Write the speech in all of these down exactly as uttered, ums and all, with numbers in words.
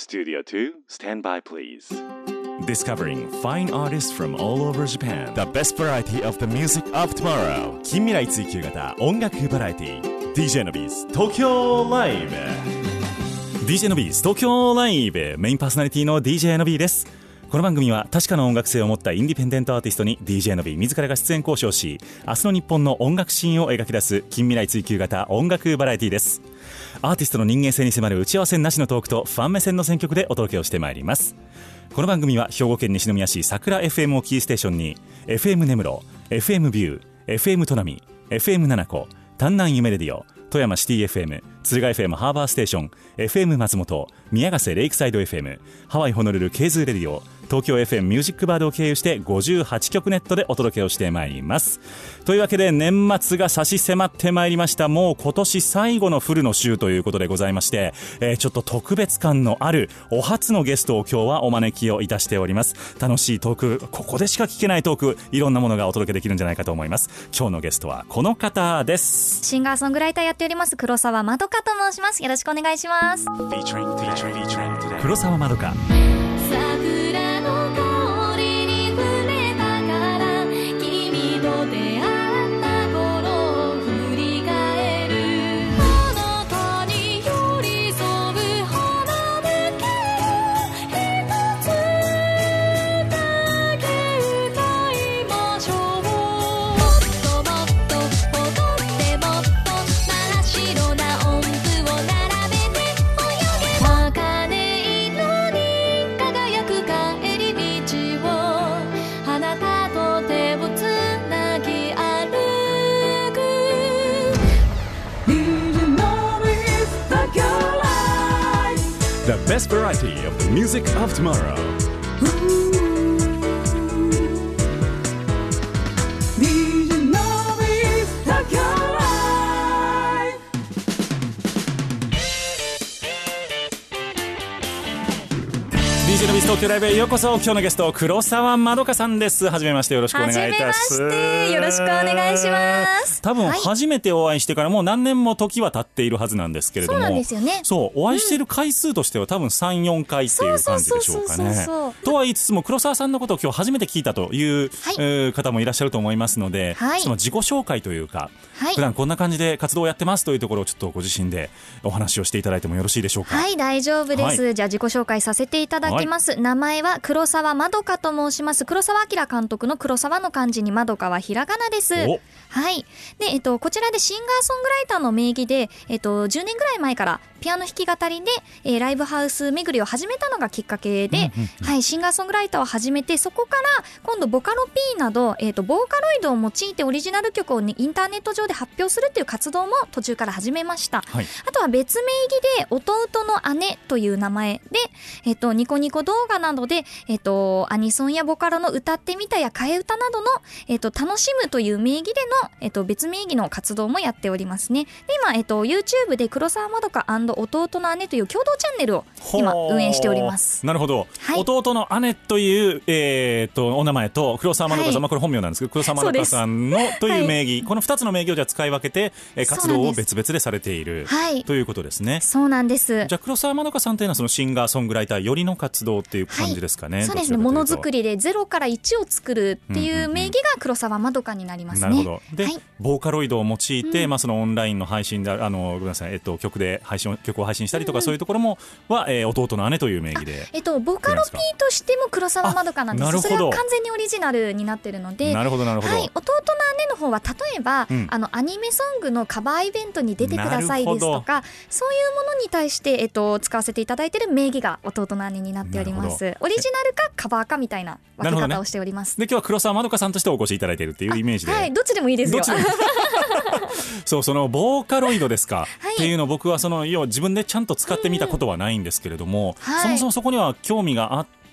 Studio two, stand by please. Discovering fine artists from all over Japan. The best variety of the music of tomorrow. 近未来追求型音楽バラエティ ディージェー のビーズ東京ライブ ディージェー のビーズ東京ライブメインパーソナリティの ディージェー のビーです。この番組は確かな音楽性を持ったインディペンデントアーティストに ディージェー のビー自らが出演交渉し、明日の日本の音楽シーンを描き出す近未来追求型音楽バラエティです。アーティストの人間性に迫る打ち合わせなしのトークとファン目線の選曲でお届けをしてまいります。この番組は兵庫県西宮市桜 エフエム をキーステーションに エフエム 根室、エフエム ビュー、エフエム 砺波、エフエム 七子、丹南夢レディオ、富山シティ エフエム、敦賀 エフエム ハーバーステーション、エフエム 松本、宮ヶ瀬レイクサイド エフエム、ハワイホノルルケーズーレディオ、東京 エフエム ミュージックバードを経由してごじゅうはちきょくネットでお届けをしてまいります。というわけで年末が差し迫ってまいりました。もう今年最後のフルの週ということでございまして、えー、ちょっと特別感のあるお初のゲストを今日はお招きをいたしております。楽しいトーク、ここでしか聞けないトーク、いろんなものがお届けできるんじゃないかと思います。今日のゲストはこの方です。 シンガーソングライターやっております黒沢まどかと申します。よろしくお願いします。 黒沢まどか。 桜の香りに触れたから君と出会った頃を振り返る。あなたに寄り添う花向けを一つだけ歌いましょう。もっともっと踊ってもっと真っ白な音符を並べて泳げ茜色に輝く帰り道をあなたと手をつなぎ歩く。 The best variety of the music of tomorrow.ディージェー のビス東京ライブへようこそ。今日のゲスト黒沢まどかさんです。はじめまして、よろしくお願いいたします。 はじめまして、よろしくお願いします。 多分初めてお会いしてからもう何年も時は経っているはずなんですけれども、 そうなんですよね。 そうお会いしている回数としては多分 さん,よん 回っていう感じでしょうかね。とは言いつつも黒沢さんのことを今日初めて聞いたという、はいえー、方もいらっしゃると思いますので、はい、その自己紹介というか、はい、普段こんな感じで活動をやってますというところをちょっとご自身でお話をしていただいてもよろしいでしょうか。 はい、大丈夫です、はい、じゃあ自己紹介させていただきます、はい、名前は黒沢まどかと申します。黒沢明監督の黒沢の漢字にまどかはひらがなです。はい。で、えっと、こちらでシンガーソングライターの名義で、えっと、じゅうねんぐらい前からピアノ弾き語りで、えー、ライブハウス巡りを始めたのがきっかけで、うんうんうん、はい、シンガーソングライターを始めて、そこから今度ボカロ P など、えっと、ボーカロイドを用いてオリジナル曲を、ね、インターネット上で発表するっていう活動も途中から始めました。はい、あとは別名義で弟の姉という名前で、えっと、ニコニコ動画などで、えっと、アニソンやボカロの歌ってみたや替え歌などの、えっと、楽しむという名義での、えっと、別名義の活動もやっておりますね。で、今、えっと、YouTube で黒沢まどか&弟の姉という共同チャンネルを今運営しております。 なるほど、はい、弟の姉という、えー、っとお名前と黒沢まどかさん、はいまあ、これ本名なんですけど黒沢まどかさんのという名義、はい、このふたつの名義をじゃあ使い分けて、えー、活動を別々でされている、はい、ということですね。 そうなんです。 じゃあ黒沢まどかさんというのはそのシンガーソングライターよりの活動っていう感じですかね。はい、 そうですね。ものづくりでゼロからいちを作るっていう名義が黒沢まどかになりますね。なるほど。で、はい、 ボーカロイドを用いて、うんまあ、そのオンラインの配信であのごめんなさい、えっと、曲で配信曲を配信したりとか、うん、そういうところもは、えー、弟の姉という名義で、 えっと、ボカロ P としても黒沢まどかなんです。それは完全にオリジナルになってるので、 なるほどなるほど、はい、 弟の姉の方は例えば、うん、あのアニメソングのカバーイベントに出てくださいですとか、そういうものに対して、えっと、使わせていただいている名義が弟の姉になっております。オリジナルかカバーかみたいな分け方をしております。 ね、で今日は黒沢まどかさんとしてお越しいただいているっていうイメージで、 はい、どっちでもいいですよ。 そうそのボーカロイドですか、はい、っていうのを僕はその要は自分でちゃんと使ってみたことはないんですけれども、うん、そもそもそこには興味があって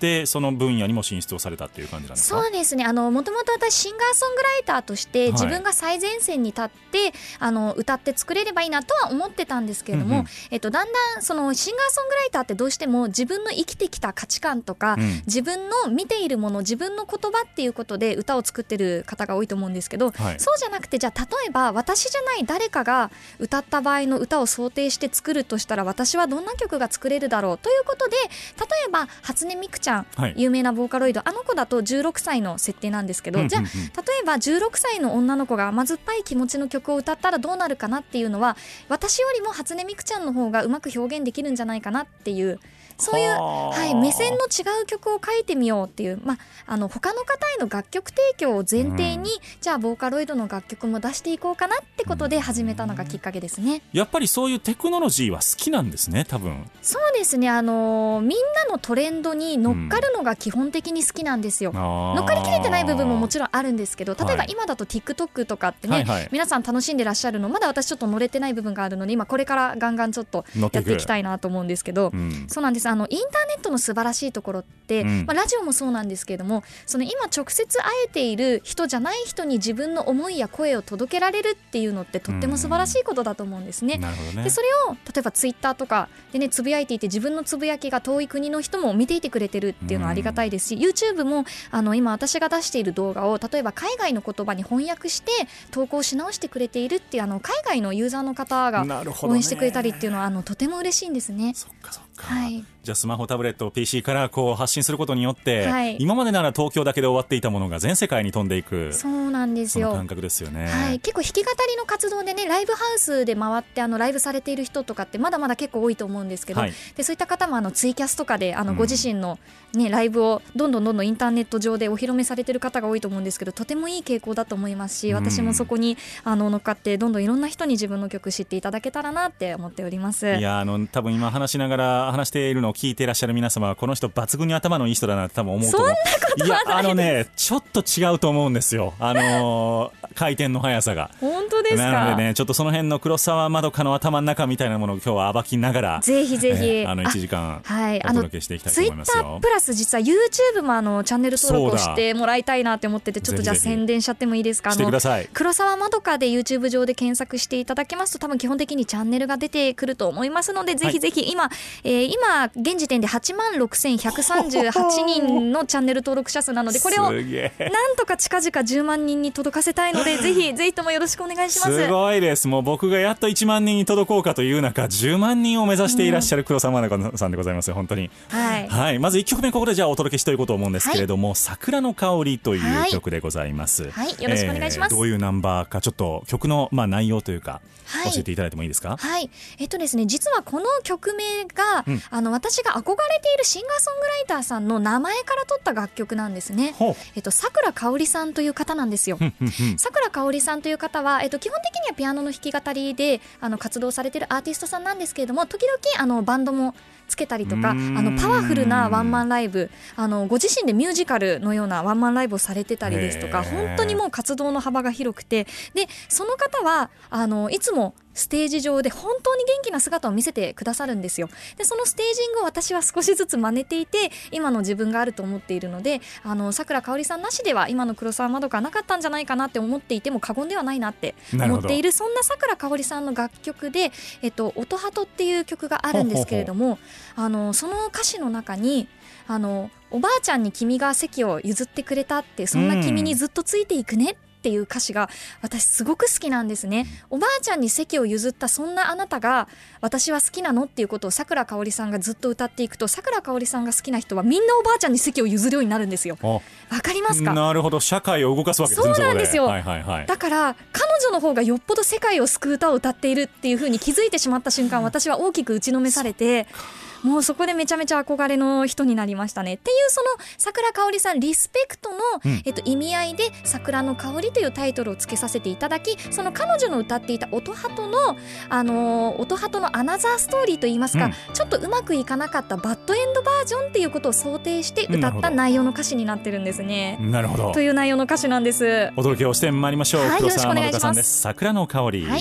ってその分野にも進出をされたっていう感じなんですか？ そうですね、あのもともと私シンガーソングライターとして自分が最前線に立って、はい、あの歌って作れればいいなとは思ってたんですけれども、うんうん、えっと、だんだんそのシンガーソングライターってどうしても自分の生きてきた価値観とか、うん、自分の見ているもの、自分の言葉っていうことで歌を作ってる方が多いと思うんですけど、はい、そうじゃなくて、じゃあ例えば私じゃない誰かが歌った場合の歌を想定して作るとしたら私はどんな曲が作れるだろうということで、例えば初音ミクちゃん、はい、有名なボーカロイド、あの子だとじゅうろくさいの設定なんですけど、うんうんうん、じゃあ例えばじゅうろくさいの女の子が甘酸っぱい気持ちの曲を歌ったらどうなるかなっていうのは、私よりも初音ミクちゃんの方がうまく表現できるんじゃないかなっていう、そういう、はい、目線の違う曲を書いてみようっていう、まあ、あの他の方への楽曲提供を前提に、うん、じゃあボーカロイドの楽曲も出していこうかなってことで始めたのがきっかけですね。 やっぱりそういうテクノロジーは好きなんですね、多分。 そうですね、あのー、みんなのトレンドに乗っかるのが基本的に好きなんですよ、うん、乗っかりきれてない部分ももちろんあるんですけど、例えば今だと TikTok とかってね、はいはいはい、皆さん楽しんでらっしゃるの、まだ私ちょっと乗れてない部分があるので、今これからガンガンちょっとやっていきたいなと思うんですけど、うん、そうなんです。あのインターネットの素晴らしいところって、うん、まあ、ラジオもそうなんですけれども、その今直接会えている人じゃない人に自分の思いや声を届けられるっていうのってとっても素晴らしいことだと思うんですね。なるほどね。でそれを例えばツイッターとかでねつぶやいていて、自分のつぶやきが遠い国の人も見ていてくれてるっていうのはありがたいですし、YouTube もあの今私が出している動画を例えば海外の言葉に翻訳して投稿し直してくれているっていう、あの海外のユーザーの方が応援してくれたりっていうのは、あのとても嬉しいんですね。 そっかそっか、 はい、 じゃあスマホ、タブレット、ピーシー からこう発信することによって、はい、今までなら東京だけで終わっていたものが全世界に飛んでいく、 そうなんですよ、 その感覚ですよね。 はい、結構弾き語りの活動でね、ライブハウスで回ってあのライブされている人とかってまだまだ結構多いと思うんですけど、はい、でそういった方もあのツイキャスとかであのご自身の、ね、うん、ライブをどんどんどんどんインターネット上でお披露目されている方が多いと思うんですけど、とてもいい傾向だと思いますし、私もそこにあの乗っかってどんどんいろんな人に自分の曲知っていただけたらなって思っております。 いや、あの多分今話しながら話しているのを聞いていらっしゃる皆様は、この人抜群に頭のいい人だなって多分思うと思う。 そんなことはないです。いや、 あのね、ちょっと違うと思うんですよ、あのー、回転の速さが。 本当ですか。 なのでね、ちょっとその辺の黒沢まどかの頭の中みたいなものを今日は暴きながら、 ぜひぜひ、 えー、あのいちじかんお届けしていきたいと思いますよ。 ツイッタープラス実は YouTube もあのチャンネル登録をしてもらいたいなって思ってて、ちょっとじゃあ宣伝しちゃってもいいですか。 してください。 黒沢まどかで YouTube 上で検索していただきますと、多分基本的にチャンネルが出てくると思いますので、ぜひぜひ今、はい、えー、今現時点ではちまんろくせんひゃくさんじゅうはちにんのチャンネル登録者数なので、これをなんとか近々じゅうまんにんに届かせたいのでぜひぜひともよろしくお願いします。 すごいです。もう僕がやっといちまんにんに届こうかという中、じゅうまんにんを目指していらっしゃる黒沢まどかさんでございますよ、本当に。はい、はい、まずいっきょくめ、ここでじゃあお届けしたいこと思うんですけれども、はい、桜の香りという曲でございます。 はい、はい、よろしくお願いします。 えー、どういうナンバーか、ちょっと曲の、まあ、内容というか、はい、教えていただいてもいいですか。 はい、えっとですね、実はこの曲名が、うん、あの私が憧れているシンガーソングライターさんの名前から取った楽曲なんですね。えっと、桜かおりさんという方なんですよ。桜かおりさんという方は、えっと、基本的にはピアノの弾き語りであの活動されているアーティストさんなんですけれども、時々あのバンドもつけたりとか、あのパワフルなワンマンライブ、あのご自身でミュージカルのようなワンマンライブをされてたりですとか、本当にもう活動の幅が広くて、でその方はあのいつもステージ上で本当に元気な姿を見せてくださるんですよ。でそのステージングを私は少しずつ真似ていて、今の自分があると思っているので、あの桜かおりさんなしでは今の黒沢まどかなかったんじゃないかなって思っていても過言ではないなって思っている、そんな桜かおりさんの楽曲で、えっと、音ハトっていう曲があるんですけれども、ほうほうほう、あのその歌詞の中に、あのおばあちゃんに君が席を譲ってくれたって、そんな君にずっとついていくねっていう歌詞が私すごく好きなんですね。おばあちゃんに席を譲ったそんなあなたが私は好きなのっていうことを桜かおりさんがずっと歌っていくと、桜かおりさんが好きな人はみんなおばあちゃんに席を譲るようになるんですよ。わかりますか。 なるほど、社会を動かすわけですね。 そうなんですよ、 はいはいはい、 だから彼女の方がよっぽど世界を救う歌を歌っているっていう風に気づいてしまった瞬間、私は大きく打ちのめされて、もうそこでめちゃめちゃ憧れの人になりましたねっていう、その桜かおりさんリスペクトの、うんえっと、意味合いで桜の香りというタイトルをつけさせていただき、その彼女の歌っていた音ハトの、あのー、音ハトのアナザーストーリーといいますか、うん、ちょっとうまくいかなかったバッドエンドバージョンっていうことを想定して歌った内容の歌詞になってるんですね。 なるほど、 という内容の歌詞なんです。 お届けをしてまいりましょう、はい、黒沢まどかさんです。桜の香り、はい、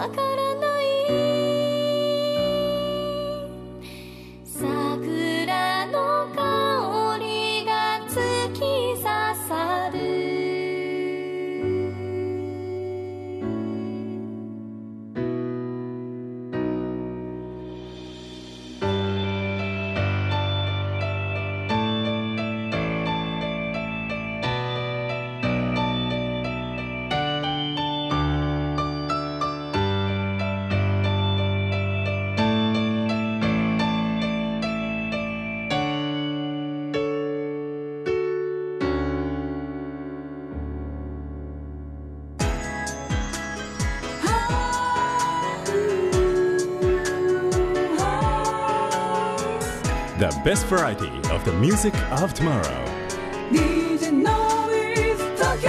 わからない桜の香りが突き刺さる The best variety of the music of tomorrow. ディージェー の is Tokyo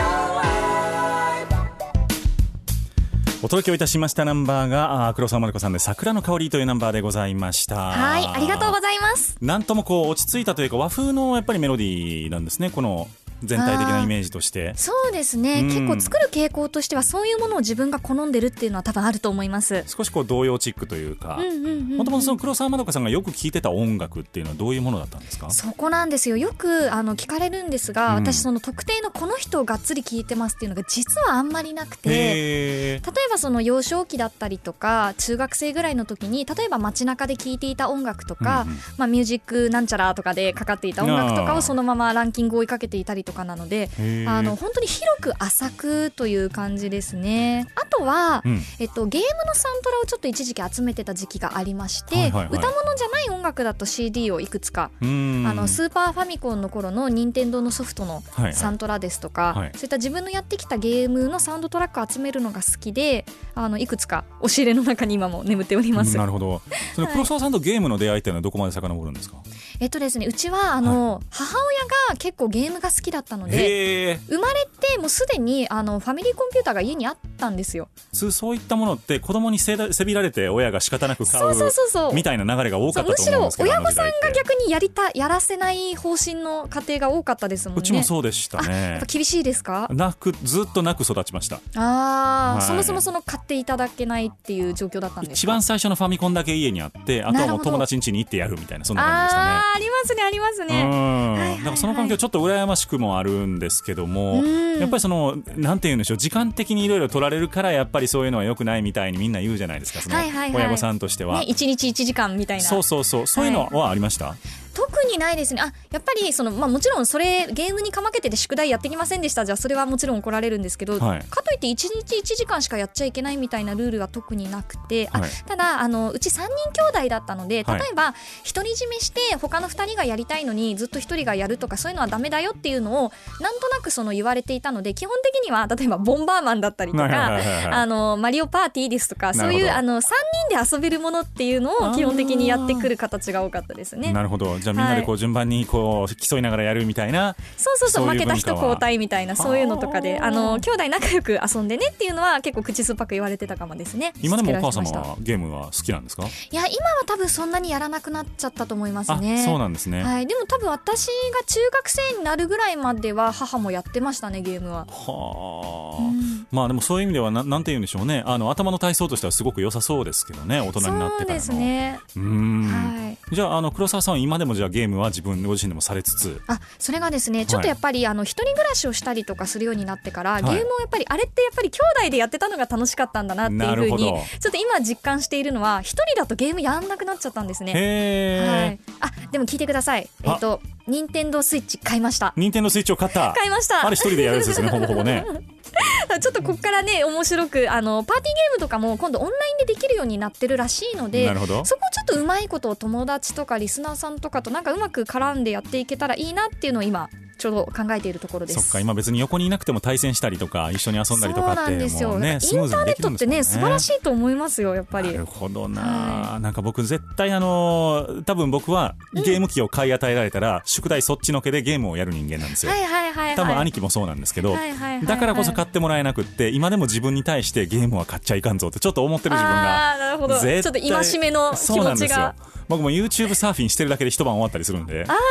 Live お届けをいたしましたナンバーが黒沢まる子さんで桜の香りというナンバーでございました。 はい、ありがとうございます。 なんともこう落ち着いたというか和風のやっぱりメロディーなんですね、この全体的なイメージとして。 そうですね、うん、結構作る傾向としてはそういうものを自分が好んでるっていうのは多分あると思います。 少しこう童謡チックというか、もともとその黒沢まどかさんがよく聴いてた音楽っていうのはどういうものだったんですか？ そこなんですよ。よくあの聞かれるんですが、うん、私その特定のこの人をがっつり聴いてますっていうのが実はあんまりなくて、例えばその幼少期だったりとか中学生ぐらいの時に例えば街中で聴いていた音楽とか、うんうん、まあ、ミュージックなんちゃらとかでかかっていた音楽とかをそのままランキングを追いかけていたりとかなので、あの本当に広く浅くという感じですね。あとは、うん、えっと、ゲームのサントラをちょっと一時期集めてた時期がありまして、はいはいはい、歌物じゃない音楽だと シーディー をいくつか、あのスーパーファミコンの頃の任天堂のソフトのサントラですとか、はいはい、そういった自分のやってきたゲームのサウンドトラックを集めるのが好きで、あのいくつか押し入れの中に今も眠っております。 なるほど。その黒沢さんとゲームの出会いっていうのはどこまで遡るんですか？ えっとですね、うちはあの、はい、母親が結構ゲームが好きだったので、生まれてもうすでにあのファミリーコンピューターが家にあったんですよ。 そういったものって子供にせびられて親が仕方なく買うみたいな流れが多かったと思うんですけど、 むしろ親御さんが逆にやりたやらせない方針の家庭が多かったですもんね。 うちもそうでしたね。 やっぱ厳しいですか？ なくずっとなく育ちました。 あ、はい、そもそもその買っていただけないっていう状況だったんですか？ 一番最初のファミコンだけ家にあって、あとはもう友達ん家に行ってやるみたいな、そんな感じでしたね。 あ、ありますねありますね。 うん、はいはいはい、だからその環境ちょっと羨ましくもあるんですけども、やっぱりそのなんて言うんでしょう、時間的にいろいろ取られるからやっぱりそういうのは良くないみたいにみんな言うじゃないですか、その親御さんとしては、 ね、いちにちいちじかんみたいな。 そうそうそう、そういうのはありました？はい、 特にないですね。あ、やっぱりその、まあ、もちろんそれゲームにかまけてて宿題やってきませんでしたじゃあそれはもちろん怒られるんですけど、はい、かといっていちにちいちじかんしかやっちゃいけないみたいなルールは特になくて、はい、あ、ただあのうちさんにん兄弟だったので、例えば独り占めして他のふたりがやりたいのにずっとひとりがやるとかそういうのはダメだよっていうのをなんとなくその言われていたので、基本的には例えばボンバーマンだったりとか、あのマリオパーティーですとか、そういうあのさんにんで遊べるものっていうのを基本的にやってくる形が多かったですね。 なるほど。じゃあみんなでこう順番にこう競いながらやるみたいな、 そうそうそう、負けた人交代みたいな、そういうのとかであの兄弟仲良く遊んでねっていうのは結構口酸っぱく言われてたかもですね。 今でもお母様はゲームは好きなんですか？ いや、今は多分そんなにやらなくなっちゃったと思いますね。 あ、そうなんですね。 はい、でも多分私が中学生になるぐらいまでは母もやってましたね、ゲームは。はあ、うん、まあでもそういう意味では な, なんて言うんでしょうね、あの頭の体操としてはすごく良さそうですけどね、大人になってからの。そうですね。うーん、はい、じゃあ、あの黒沢さんは今でもじゃあゲームは自分ご自身でもされつつ？ あ、それがですね、ちょっとやっぱり、はい、あの一人暮らしをしたりとかするようになってから、はい、ゲームをやっぱりあれってやっぱり兄弟でやってたのが楽しかったんだなっていうふうにちょっと今実感しているのは、一人だとゲームやんなくなっちゃったんですね。へー、はい、あ、でも聞いてください。えっと任天堂スイッチ買いました。 任天堂スイッチを買った。 買いました。 あれ一人でやるやつですねほぼほぼね。 ちょっとここからね面白く、あのパーティーゲームとかも今度オンラインでできるようになってるらしいので、 なるほど、 そこちょっとうまいことを友達とかリスナーさんとかとなんかうまく絡んでやっていけたらいいなっていうのを今ちょうど考えているところです。 そっか、今別に横にいなくても対戦したりとか一緒に遊んだりとかって、 そうなんですよ。 もうね、スムーズにできるんですもんね。 インターネットってね素晴らしいと思いますよ、やっぱり。 なるほどな、はい、なんか僕絶対あのー、多分僕はゲーム機を買い与えられたら、うん、宿題そっちのけでゲームをやる人間なんですよ。 はいはいはいはい、 多分兄貴もそうなんですけど、はいはいはいはい、だからこそ買ってもらえなくって、今でも自分に対してゲームは買っちゃいかんぞってちょっと思ってる自分が。 あー、なるほど。ちょっと戒めの気持ちが。 僕も YouTube サーフィンしてるだけで一晩終わったりするんで。 あ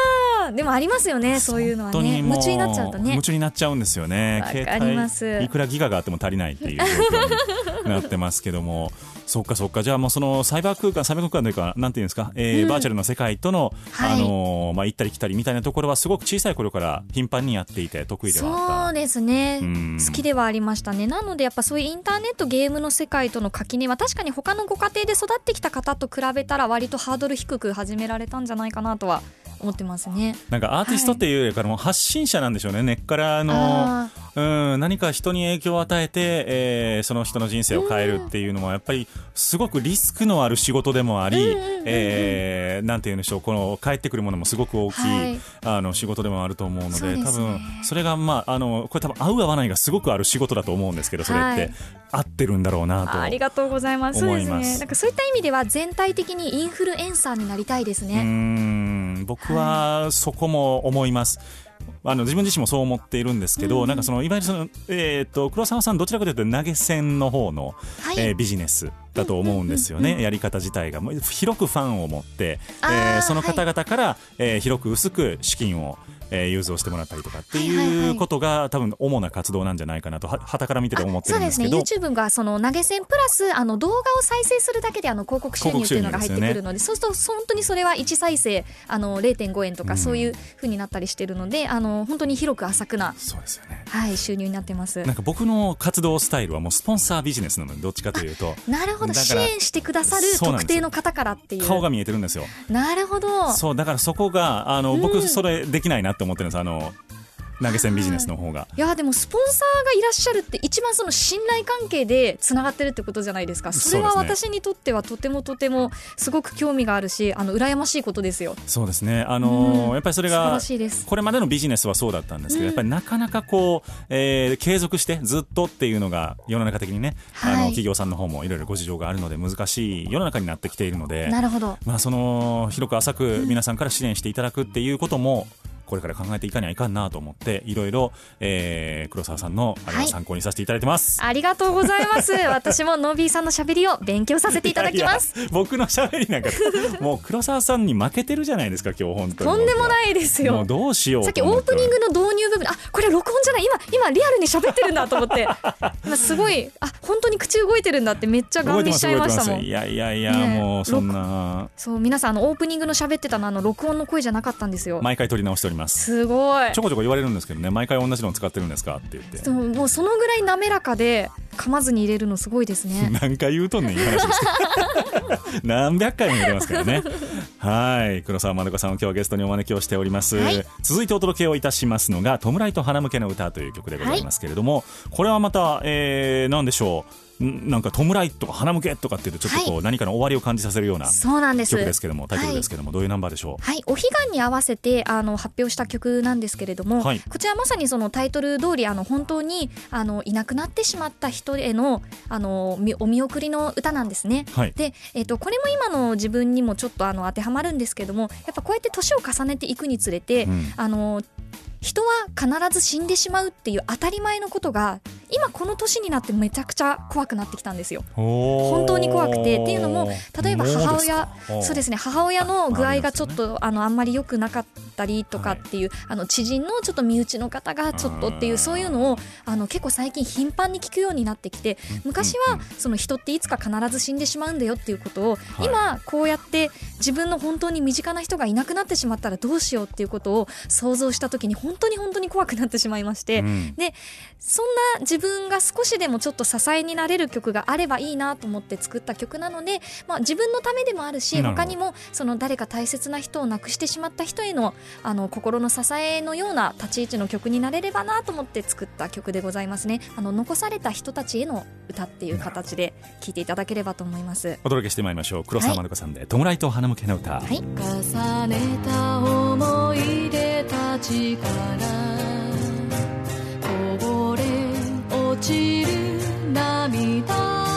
あでもありますよね、そういうのはね。夢中になっちゃうとね、 夢中になっちゃうんですよね。 わかります。 携帯いくらギガがあっても足りないっていう状況になってますけどもそっかそっか。じゃあもうそのサイバー空間サイバー空間というかなんていうんですか、えーうん、バーチャルの世界との、 はい、 あのーまあ、行ったり来たりみたいなところはすごく小さい頃から頻繁にやっていて得意ではあった。 そうですね、好きではありましたね。なのでやっぱそういうインターネットゲームの世界との垣根は確かに他のご家庭で育ってきた方と比べたら割とハードル低く始められたんじゃないかなとは思ってますね。 なんかアーティストっていうよりからも発信者なんでしょうね、根っからあのうん、何か人に影響を与えて、えー、その人の人生を変えるっていうのはやっぱりすごくリスクのある仕事でもあり、えー、なんていうんでしょう、この返ってくるものもすごく大きい、はい、あの仕事でもあると思うの で, で、ね、多分それが、まあ、あのこれ多分合う合わないがすごくある仕事だと思うんですけど、それって、はい、合ってるんだろうなと思います。 ありがとうございます。そうですね、なんかそういった意味では全体的にインフルエンサーになりたいですね。 うーん、僕はそこも思います。あの自分自身もそう思っているんですけど、うん、なんかそのいわゆるその、えー、と黒沢さんどちらかというと投げ銭の方の、はい、えー、ビジネスだと思うんですよね、うんうんうん、やり方自体が広くファンを持って、えー、その方々から、はい、えー、広く薄く資金をえー、融通をしてもらったりとかっていうことが、はいはいはい、多分主な活動なんじゃないかなとはたから見てて思ってるんですけど。 そうですね、YouTube がその投げ銭プラスあの動画を再生するだけであの広告収入っていうのが入ってくるので、そうすると本当にそれはいち再生あの れいてんごえんとかそういう風になったりしてるので、うん、あの本当に広く浅くな、 そうですよね、 はい、収入になってます。 なんか僕の活動スタイルはもうスポンサービジネスなので、どっちかというとなるほど、支援してくださる特定の方からっていう顔が見えてるんですよ。 なるほど、 そうだからそこがあの、うん、僕それできないなって思ってるんです。あの投げ銭ビジネスの方が。 いやでもスポンサーがいらっしゃるって一番その信頼関係でつながってるってことじゃないですか。それは私にとってはとてもとてもすごく興味があるし、あの羨ましいことですよ。 そうですね、あのーうん、やっぱりそれがこれまでのビジネスはそうだったんですけど、うん、やっぱりなかなかこう、えー、継続してずっとっていうのが世の中的にね、はい、あの企業さんの方もいろいろご事情があるので難しい世の中になってきているので、 なるほど、 まあ、その広く浅く皆さんから支援していただくっていうことも、うん、これから考えていかにはいかんなと思っていろいろ、えー、黒沢さんのあれを参考にさせていただいてます、 はい、ありがとうございます。私もノービーさんのしゃべりを勉強させていただきます。 いやいや僕のしゃべりなんかもう黒沢さんに負けてるじゃないですか今日。本当にとんでもないですよ。 もうどうしようと思って、 さっきオープニングの導入部分、あこれ録音じゃない、今今リアルにしゃべってるんだと思って今すごい、あ本当に口動いてるんだってめっちゃガン見しちゃいましたもん。 いやいやいや、ね、もうそんな、 そう皆さんあのオープニングのしゃべってたのあの録音の声じゃなかったんですよ。 毎回撮り直しております。 すごい、 ちょこちょこ言われるんですけどね、毎回同じの使ってるんですかって言って。 そう、もうそのぐらい滑らかで噛まずに入れるのすごいですね。 何回言うとんねんいい話です何百回も言ってますからね。はい、黒沢まどかさんを今日はゲストにお招きをしております、はい、続いてお届けをいたしますのが弔いと花向けの歌という曲でございますけれども、はい、これはまた、えー、何でしょう、なんか弔いとか花向けとかっていうとちょっとこう何かの終わりを感じさせるような曲ですけども、タイトルですけども、どういうナンバーでしょう。 はい、お彼岸に合わせてあの発表した曲なんですけれども、はい、こちらまさにそのタイトル通りあの本当にあのいなくなってしまった人への、あのお見送りの歌なんですね、はい、で、えーと、これも今の自分にもちょっとあの当てはまるんですけども、やっぱこうやって年を重ねていくにつれて、うん、あの人は必ず死んでしまうっていう当たり前のことが今この年になってめちゃくちゃ怖くなってきたんですよ。本当に怖くて、っていうのも例えば母親、そうですね、母親の具合がちょっと あのあんまり良くなかったりとかっていう、はい、あの知人のちょっと身内の方がちょっとっていう、そういうのをあの結構最近頻繁に聞くようになってきて、昔はその人っていつか必ず死んでしまうんだよっていうことを、はい、今こうやって自分の本当に身近な人がいなくなってしまったらどうしようっていうことを想像した時に本当に本当に怖くなってしまいまして、うん、でそんな自分が少しでもちょっと支えになれる曲があればいいなと思って作った曲なので、まあ、自分のためでもあるし、他にもその誰か大切な人を亡くしてしまった人への、あの心の支えのような立ち位置の曲になれればなと思って作った曲でございますね。あの残された人たちへの歌っていう形で聴いていただければと思います。 お届けしてまいりましょう。黒沢まどかさんで弔いと花向けの歌、はい、 重ねた思い出たちからこぼれ落ちる涙、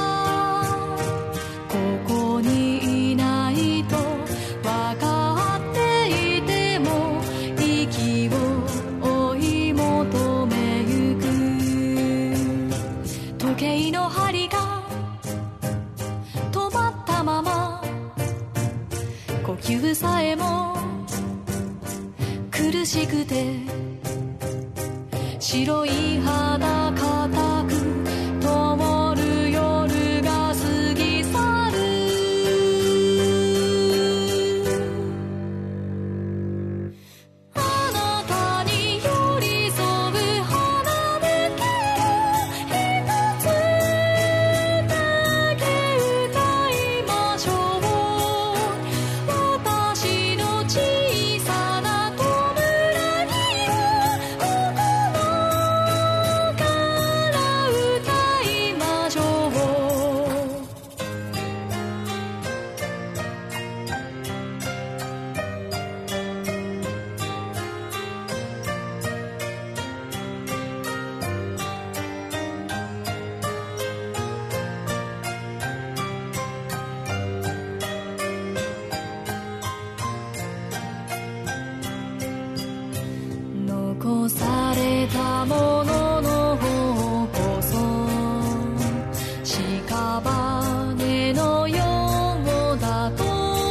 ここにいないと分かっていても息を追い求めゆく、時計の針が止まったまま呼吸さえも苦苦しくて白い肌固く灯る夜が過ぎ去るあなたに寄り添う花向けを一つだけ歌いましょう私の小さな弔いを心から歌いましょう残されたものの方こそ屍のようだと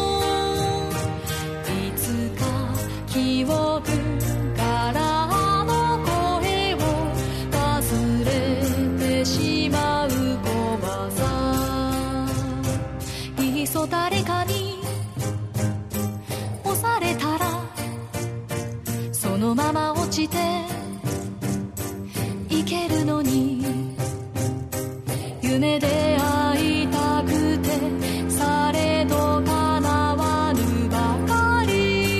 いつか記憶からあの声を忘れてしまう怖さいっそ誰かに押されたらそのまま落ちていけるのに夢で会いたくてされど叶わぬばかり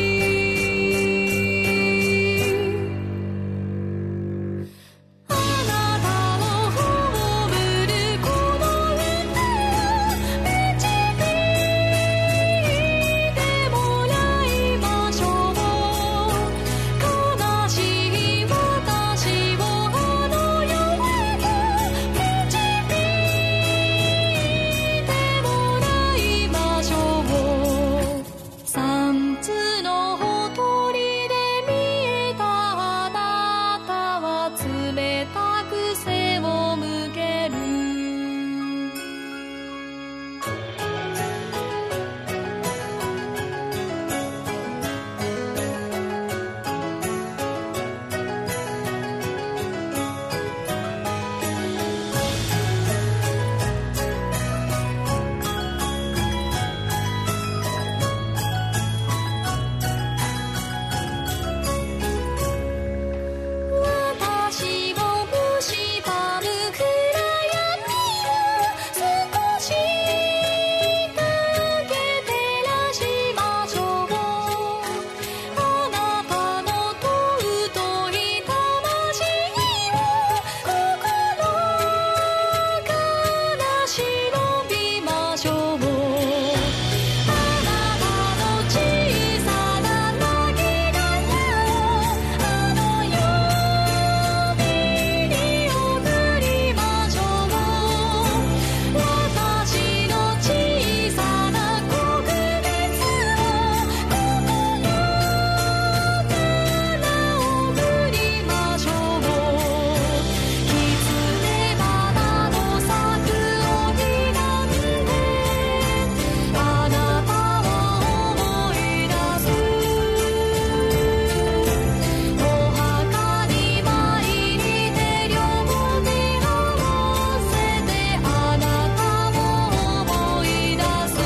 あなたを葬るこの歌を導いてもらいましょう悲しい私をあの世へと導いてもらいましょう三つのほとりで見えたあなたは冷たく背を向ける私を蝕む暗闇を少しだけ照らしましょうあなたの尊い魂を心から忍びましょうあなたの小さななぎなをあの世に送りましょう私の小さな告別を心から送りましょう狐花の咲くを睨んであなたは思い出すお墓に参りて両手合わせてあなたを思い出す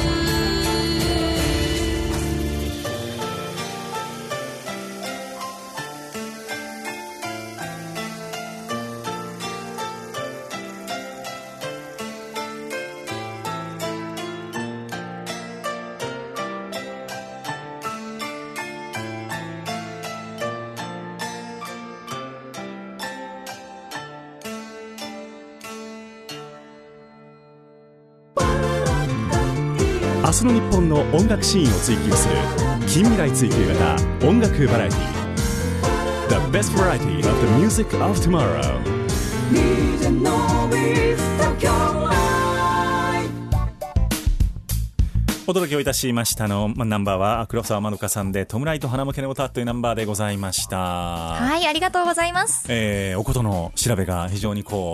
明日の日本の音楽シーンを追求する近未来追求型音楽バラエティ The best variety of the music of tomorrow。 お届けをいたしましたのナンバーは黒沢まどかさんで弔いと花向けの歌というナンバーでございました。 はい、ありがとうございます。 えー、おことの調べが非常にこう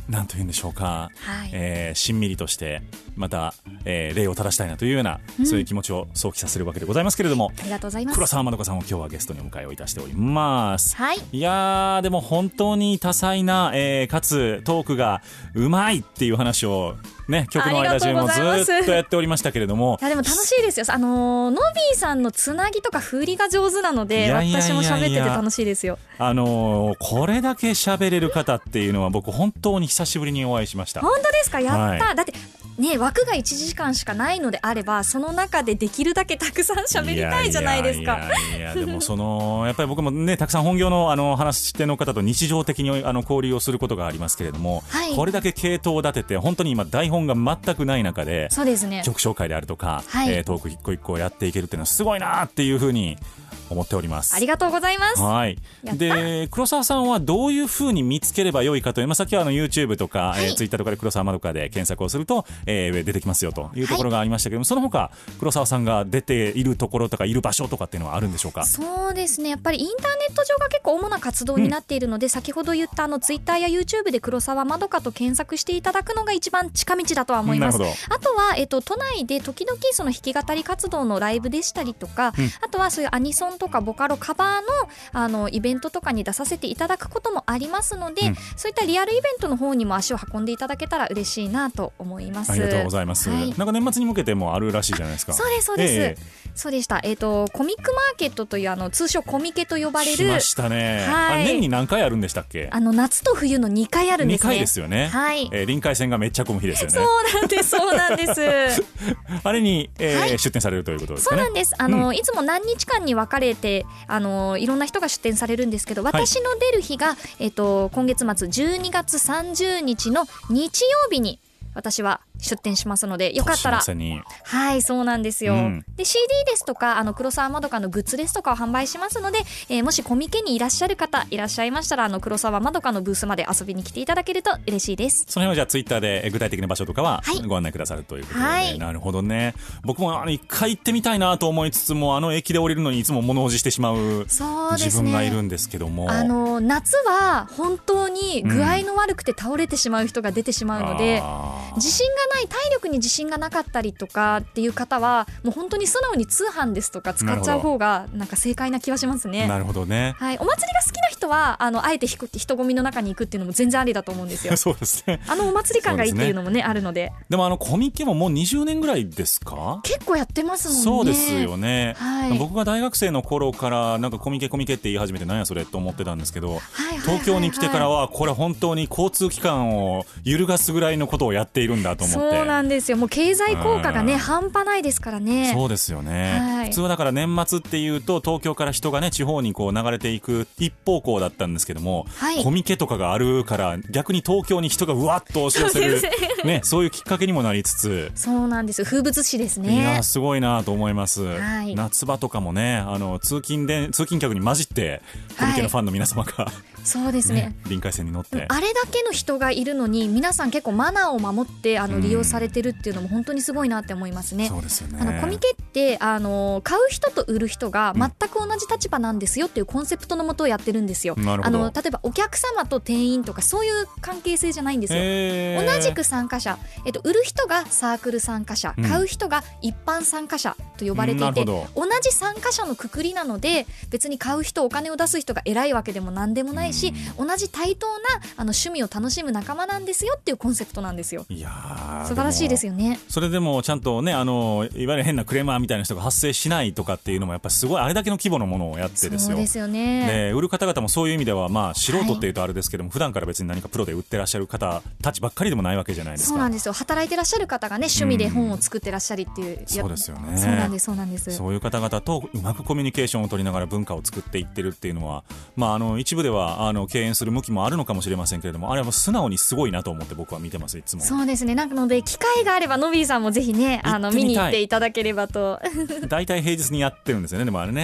なんというんでしょうか、 はいえー、しんみりとしてまた、えー、礼を正したいなというような、うん、そういう気持ちを想起させるわけでございますけれども、 ありがとうございます。 黒沢まどかさんを今日はゲストにお迎えをいたしております、 はい、 いやーでも本当に多彩な、えー、かつトークがうまいっていう話をね、曲の間中もずっとやっておりましたけれども、 いやでも楽しいですよ。あのー、ノビーさんのつなぎとか振りが上手なので、いやいやいやいや、私も喋ってて楽しいですよ。 あのー、これだけ喋れる方っていうのは僕本当に久しぶりにお会いしました。 本当ですか？やった、はい、だってね、枠がいちじかんしかないのであれば、その中でできるだけたくさん喋りたいじゃないですか。 いやいやいやでもそのやっぱり僕もね、たくさん本業のあの話し手の方と日常的にあの交流をすることがありますけれども、はい、これだけ系統を立てて本当に今台本が全くない中で、 そうですね、 曲紹介であるとか、 はい、 えー、トーク一個一個やっていけるっていうのはすごいなっていうふうに思っております。 ありがとうございます。 はい。で、黒沢さんはどういうふうに見つければよいかという、まあ、さっきはあの YouTube とか、はい、えー、Twitter とかで黒沢まどかで検索をすると、えー、出てきますよというところがありましたけども、はい、その他黒沢さんが出ているところとかいる場所とかっていうのはあるんでしょうか？ そうですね、やっぱりインターネット上が結構主な活動になっているので、うん、先ほど言ったあの Twitter や YouTube で黒沢まどかと検索していただくのが一番近道だとは思います。あとは、えー、と都内で時々その弾き語り活動のライブでしたりとか、うん、あとはそういうアニソンとかボカロカバーの, あのイベントとかに出させていただくこともありますので、うん、そういったリアルイベントの方にも足を運んでいただけたら嬉しいなと思います。 ありがとうございます、はい、なんか年末に向けてもあるらしいじゃないですか。 そうですそうです、えー、そうでした、えー、とコミックマーケットというあの通称コミケと呼ばれる、 しましたね、はい、あ年に何回あるんでしたっけ？ あの夏と冬のにかいあるんですね。 にかいですよね、 はい、 えー、臨海線がめっちゃ混む日ですよね。 そうなんですそうなんですあれに、えーはい、出展されるということですかね。 そうなんです、あの、うん、いつも何日間に分かれてあのいろんな人が出展されるんですけど、私の出る日が、はい、えー、と今月末じゅうにがつさんじゅうにちの日曜日に私は出展しますので、よかったら。はい、そうなんですよ、うん、で シーディー ですとかあの黒沢まどかのグッズですとかを販売しますので、えー、もしコミケにいらっしゃる方いらっしゃいましたら、あの黒沢まどかのブースまで遊びに来ていただけると嬉しいです。 その辺はじゃあツイッターで具体的な場所とかはご案内くださるということで、はい、なるほどね。僕もあの一回行ってみたいなと思いつつも、あの駅で降りるのにいつも物おじしてしまう自分がいるんですけども、 あの夏は本当に具合の悪くて倒れてしまう人が出てしまうので、うん、自信がない、体力に自信がなかったりとかっていう方はもう本当に素直に通販ですとか使っちゃう方がなんか正解な気はしますね。 なるほどね、 はい、お祭りが好きな人はあのあえて人混みの中に行くっていうのも全然ありだと思うんですよ。 そうですね、 あのお祭り感がいいっていうのもね、あるので。 でもあのコミケももうにじゅうねんぐらいですか？ 結構やってますもんね。 そうですよね、 はい、 僕が大学生の頃からなんかコミケコミケって言い始めてなんやそれと思ってたんですけど、 はいはいはいはい、 東京に来てからはこれ本当に交通機関を揺るがすぐらいのことをやっているんだと思って。 そうなんですよ、もう経済効果がね、半端ないですからね。 そうですよね、はい、普通はだから年末っていうと東京から人がね地方にこう流れていく一方向だったんですけども、はい、コミケとかがあるから逆に東京に人がうわっと押し寄せるそうね、そういうきっかけにもなりつつ。 そうなんです、風物詩ですね。 いやすごいなと思います、 はい、 夏場とかもね、あの通勤で通勤客に混じってコミケのファンの皆様が、はい、 そうですね、 臨海線に乗ってあれだけの人がいるのに皆さん結構マナーを守ってあの利用されてるっていうのも本当にすごいなって思いますね。 そうですよね、 あのコミケってあの買う人と売る人が全く同じ立場なんですよっていうコンセプトのもとをやってるんですよ。 なるほど。 あの例えばお客様と店員とかそういう関係性じゃないんですよ。同じく参加者、えっと、売る人がサークル参加者、 うん、 買う人が一般参加者と呼ばれていて、同じ参加者のくくりなので別に買う人お金を出す人が偉いわけでも何でもないし、同じ対等なあの趣味を楽しむ仲間なんですよっていうコンセプトなんですよ。 いや素晴らしいですよね。 それでもちゃんとね、あのいわゆる変なクレーマーみたいな人が発生しないとかっていうのもやっぱりすごいあれだけの規模のものをやってですよ。 そうですよね。 で売る方々もそういう意味ではまあ素人っていうとあれですけども、はい、普段から別に何かプロで売ってらっしゃる方たちばっかりでもないわけじゃないですか。 そうなんですよ。働いてらっしゃる方がね趣味で本を作ってらっしゃりっていう、うん、 そうですよね。 そうなんですそうなんです。 そういう方々とうまくコミュニケーションを取りながら文化を作っていってるっていうのは、まあ、あの一部ではあの敬遠する向きもあるのかもしれませんけれども、あれはもう素直にすごいなと思って僕は見てますいつも。 そうですね。なので機会があればノビーさんもぜひねあの見に行っていただければと。 大体平日にやってるんですよね。でもあれね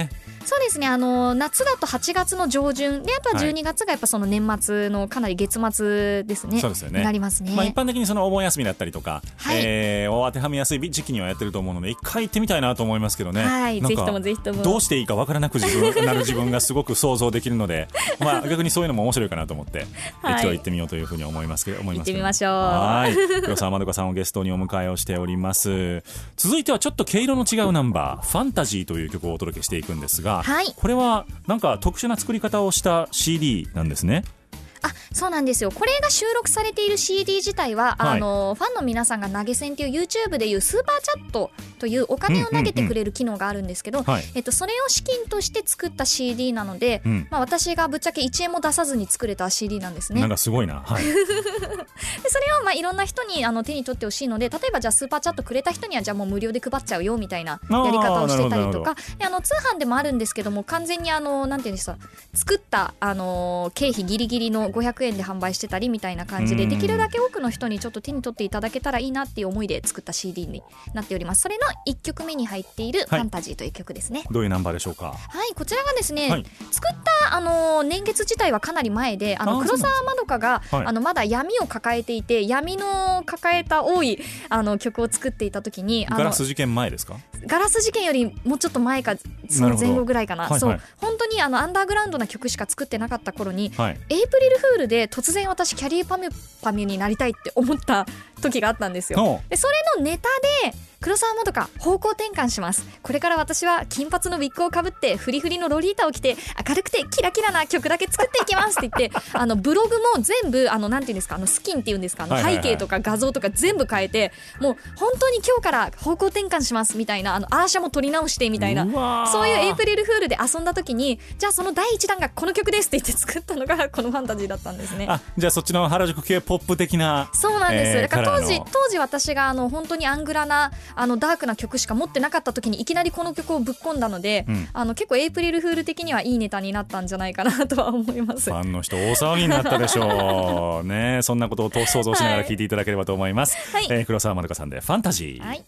そうですね、あの夏だとはちがつの上旬で、あとはじゅうにがつがやっぱその年末のかなり月末ですね。 そうですよね。 になりますね。 まあ、一般的にそのお盆休みだったりとか、 はい、 えー、を当てはめやすい時期にはやってると思うので、一回行ってみたいなと思いますけどね。 はい、ぜひともぜひとも。 どうしていいかわからなく自分なる自分がすごく想像できるので、まあ逆にそういうのも面白いかなと思って、はい、一度行ってみようというふうに思いますけど、思いますけど。 行ってみましょう。 はい、黒沢まどかさんをゲストにお迎えをしております。続いてはちょっと毛色の違うナンバー、ファンタジーという曲をお届けしていくんですが、はい、これはなんか特殊な作り方をした シーディー なんですね。 あ、そうなんですよ。これが収録されている シーディー 自体は、はい、あのファンの皆さんが投げ銭という YouTube でいうスーパーチャットというお金を投げてくれる機能があるんですけど、えっと、それを資金として作った シーディー なので、うん、まあ、私がぶっちゃけいちえんも出さずに作れた シーディー なんですね。 なんかすごいな、はい、でそれをまあいろんな人にあの手に取ってほしいので、例えばじゃあスーパーチャットくれた人にはじゃあもう無料で配っちゃうよみたいなやり方をしてたりとか、であの通販でもあるんですけども、完全にあのなんていうんですか、作ったあの経費ギリギリのごひゃくえんで販売してたりみたいな感じで、できるだけ多くの人にちょっと手に取っていただけたらいいなっていう思いで作った シーディー になっております。それのいっきょくめに入っているファンタジーという曲ですね。 はい、どういうナンバーでしょうか。 はい、こちらがですね、はい、作ったあの年月自体はかなり前で、あの黒沢まどかが、はい、あのまだ闇を抱えていて、闇の抱えた多いあの曲を作っていた時に、 ガラス事件前ですか。 ガラス事件よりもうちょっと前かその前後ぐらいかな、はいはい、そう本当にあのアンダーグラウンドな曲しか作ってなかった頃に、はい、エイプリルフールで突然私キャリーパミュパミュになりたいって思った時があったんですよ。でそれのネタで黒沢まどか方向転換します。これから私は金髪のウィッグをかぶってフリフリのロリータを着て明るくてキラキラな曲だけ作っていきますって言ってあのブログも全部あのなんていうんですか、あのスキンっていうんですか、あの背景とか画像とか全部変えて、もう本当に今日から方向転換しますみたいな、あのアーシャも撮り直してみたいな、そういうエイプリルフールで遊んだ時に、じゃあそのだいいちだんがこの曲ですって言って作ったのがこのファンタジーだったんですね。 あ、じゃあそっちの原宿系ポップ的な。 そうなんです、 えー、 だから当時当時私があの本当にアングラなあのダークな曲しか持ってなかった時にいきなりこの曲をぶっ込んだので、うん、あの結構エイプリルフール的にはいいネタになったんじゃないかなとは思います。 ファンの人大騒ぎになったでしょうね。そんなことを想像しながら聞いていただければと思います、はい、えー、黒沢まどかさんでファンタジー、はい、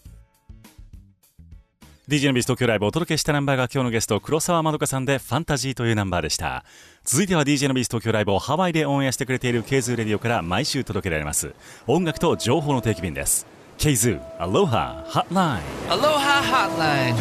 ディージェー のビーズ東京ライブをお届けしたナンバーが今日のゲスト黒沢まどかさんでファンタジーというナンバーでした。続いては ディージェー のビーズ東京ライブをハワイでオンエアしてくれている ケイズー レディオから毎週届けられます音楽と情報の定期便です。ケイズー Aloha Hotline Aloha Hotline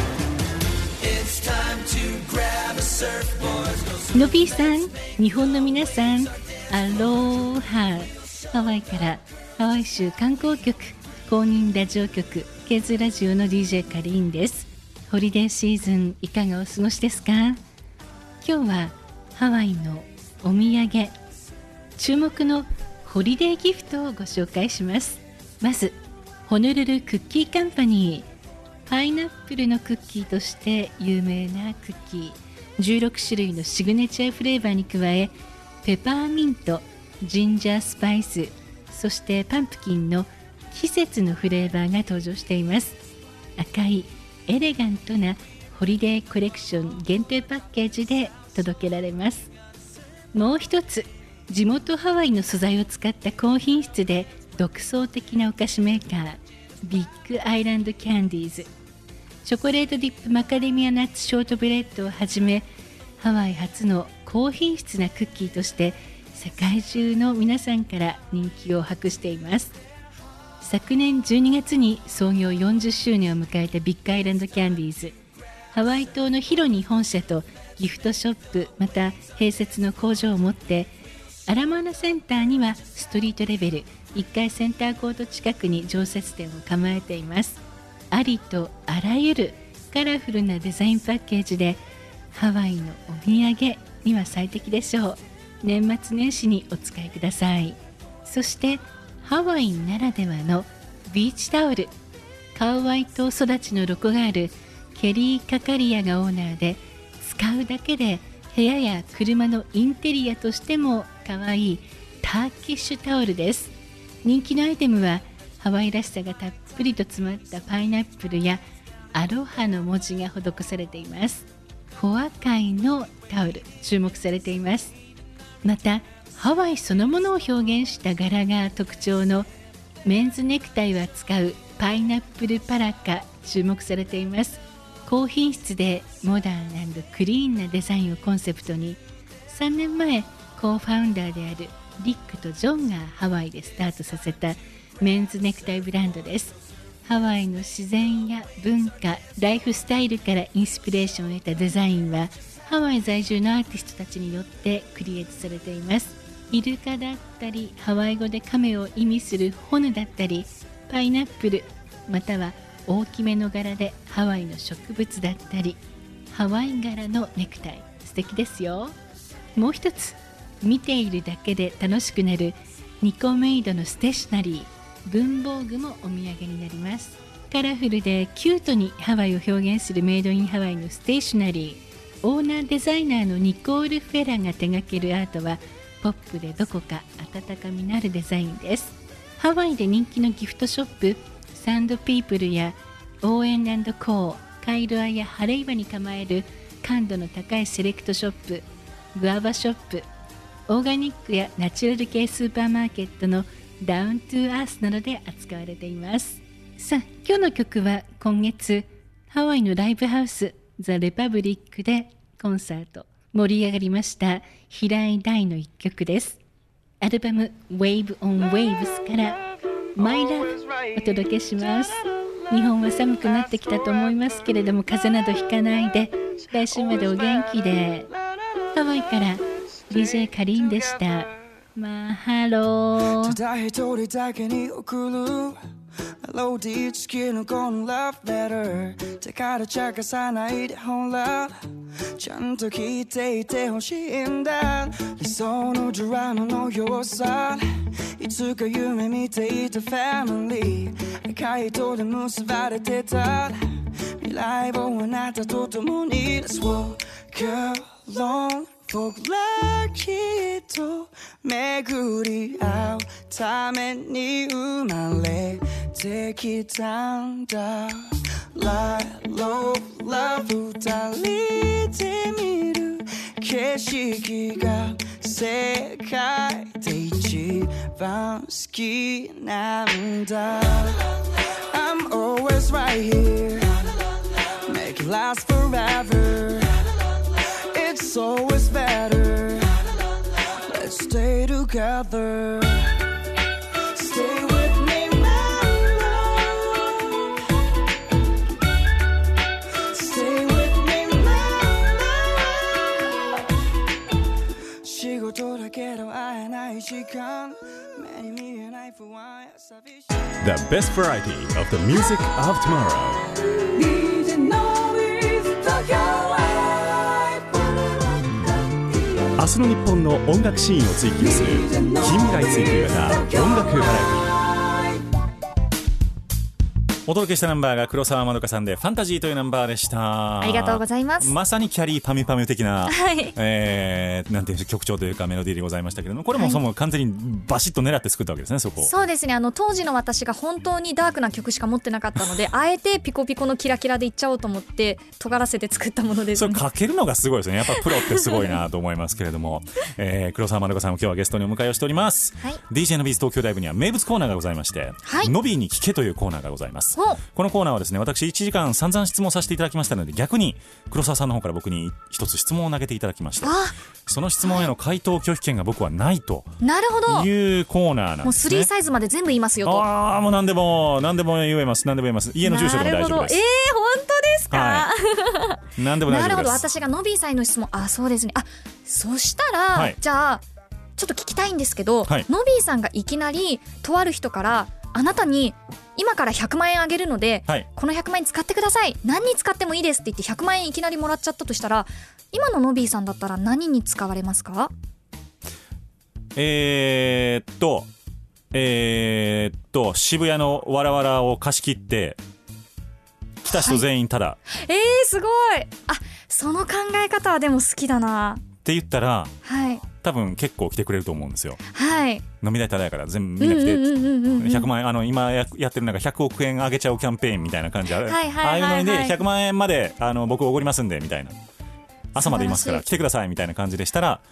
のびーさん、日本の皆さん、アロハ。ハワイからハワイ州観光局公認ラジオ局ケイズーラジオの ディージェー カリーンです。ホリデーシーズンいかがお過ごしですか。今日はハワイのお土産、注目のホリデーギフトをご紹介します。まずホノルルクッキーカンパニー、パイナップルのクッキーとして有名なクッキー、じゅうろくしゅるいのシグネチャーフレーバーに加え、ペパーミント、ジンジャースパイス、そしてパンプキンの季節のフレーバーが登場しています。赤いエレガントなホリデーコレクション限定パッケージで届けられます。もう一つ、地元ハワイの素材を使った高品質で独創的なお菓子メーカー、ビッグアイランドキャンディーズ、チョコレートディップマカデミアナッツショートブレッドをはじめ、ハワイ初の高品質なクッキーとして世界中の皆さんから人気を博しています。昨年じゅうにがつに創業よんじゅっしゅうねんを迎えたビッグアイランドキャンディーズ、ハワイ島のヒロニ本社とギフトショップ、また併設の工場を持って、アラモアナセンターにはストリートレベルいっかいセンターコート近くに常設店を構えています。ありとあらゆるカラフルなデザインパッケージでハワイのお土産には最適でしょう。年末年始にお使いください。そしてハワイならではのビーチタオル、カウアイ島育ちのロコがあるケリー・カカリアがオーナーで、使うだけで部屋や車のインテリアとしても可愛いターキッシュタオルです。人気のアイテムはハワイらしさがたっぷりと詰まったパイナップルやアロハの文字が施されています。フォア界のタオル、注目されています。またハワイそのものを表現した柄が特徴のメンズネクタイを扱うパイナップルパラカ、注目されています。 高品質でモダン&クリーンなデザインをコンセプトに、さんねんまえコーファウンダーであるリックとジョンがハワイでスタートさせたメンズネクタイブランドです。ハワイの自然や文化、ライフスタイルからインスピレーションを得たデザインはハワイ在住のアーティストたちによってクリエイトされています。イルカだったり、ハワイ語で亀を意味するホヌだったり、パイナップル、または大きめの柄でハワイの植物だったり、ハワイ柄のネクタイ、素敵ですよ。もう一つ、見ているだけで楽しくなるニコメイドのステーショナリー、文房具もお土産になります。カラフルでキュートにハワイを表現するメイドインハワイのステーショナリー、オーナーデザイナーのニコール・フェラが手掛けるアートはポップでどこか温かみのあるデザインです。ハワイで人気のギフトショップサンドピープルやオーエン&コー、カイロアやハレイバに構える感度の高いセレクトショップグアバショップ、オーガニックやナチュラル系スーパーマーケットのダウントゥーアースなどで扱われています。さあ、今日の曲は今月ハワイのライブハウスザ・レパブリックでコンサート盛り上がりました平井大の一曲です。アルバム Wave on Waves から My Love お届けします。日本は寒くなってきたと思いますけれども、風邪などひかないで来週までお元気で。ハワイから ディージェー カリンでした。マハロー。 ただ一人だけに送るメロディー付きのこのラブレター、手から茶化さないでほら、ちゃんと聞いていてほしいんだ。理想のドラマのようさ、いつか夢見ていたファミリー、赤い糸で結ばれてた未来をあなたと共に Let's walk along、僕らきっと巡り合うために生まれてきたんだ。 Light, love, love 二人で見る景色が世界で一番好きなんだ。 I'm always right here, make it last forever, it's always better, let's stay together, stay with me my love, stay with me my love。 仕事だけど会えない時間、目に見えない不安や寂しい The best variety of the music of tomorrow。 ディージェー のビーズ東京明日の日本の音楽シーンを追求する近未来追求型音楽バラエティ。お届けしたナンバーが黒沢まどかさんでファンタジーというナンバーでした。 ありがとうございます。 まさにキャリーパミュパミュ的な、 はいえー、なんていう曲調というかメロディーでございましたけれども、これもその完全にバシッと狙って作ったわけですね、そこ。 そうですね、あの当時の私が本当にダークな曲しか持ってなかったのであえてピコピコのキラキラでいっちゃおうと思って尖らせて作ったものですね。 それかけるのがすごいですね。やっぱプロってすごいなと思いますけれども、えー、黒沢まどかさんを今日はゲストにお迎えをしております、はい、ディージェー のビーズ東京ライブには名物コーナーがございまして、はい、ノビーに聞けというコーナーがございます。このコーナーはですね、私いちじかん散々質問させていただきましたので、逆に黒沢さんの方から僕に一つ質問を投げていただきました。その質問への回答拒否権が僕はないというコーナーなんですね。 もうスリーサイズまで全部言いますよと。 ああ、もう何でも何でも言えます。何でも言えます。家の住所でも大丈夫です。 えー、本当ですか、 はい、何でも大丈夫です。 なるほど、私がノビーさんへの質問、あ、そうですね。あ、そしたら、はい、じゃあちょっと聞きたいんですけど、はい、ノビーさんがいきなりとある人からあなたに今からひゃくまんえんあげるので、はい、このひゃくまんえん使ってください、何に使ってもいいですって言ってひゃくまんえんいきなりもらっちゃったとしたら、今のノビーさんだったら何に使われますか？ えーっとえーっと渋谷のわらわらを貸し切って来た人全員ただ、はい、 えーすごい。あ、その考え方はでも好きだなって言ったら、 はい、 多分結構来てくれると思うんですよ。 はい、 飲み代ただやから全部みんな来てひゃくまんえん、あの今 や, やってるなんかひゃくおくえんあげちゃうキャンペーンみたいな感じある、はいはいはいはい、ああいうのでひゃくまんえんまであの僕おごりますんでみたいな、朝までいますから来てくださいみたいな感じでしたら、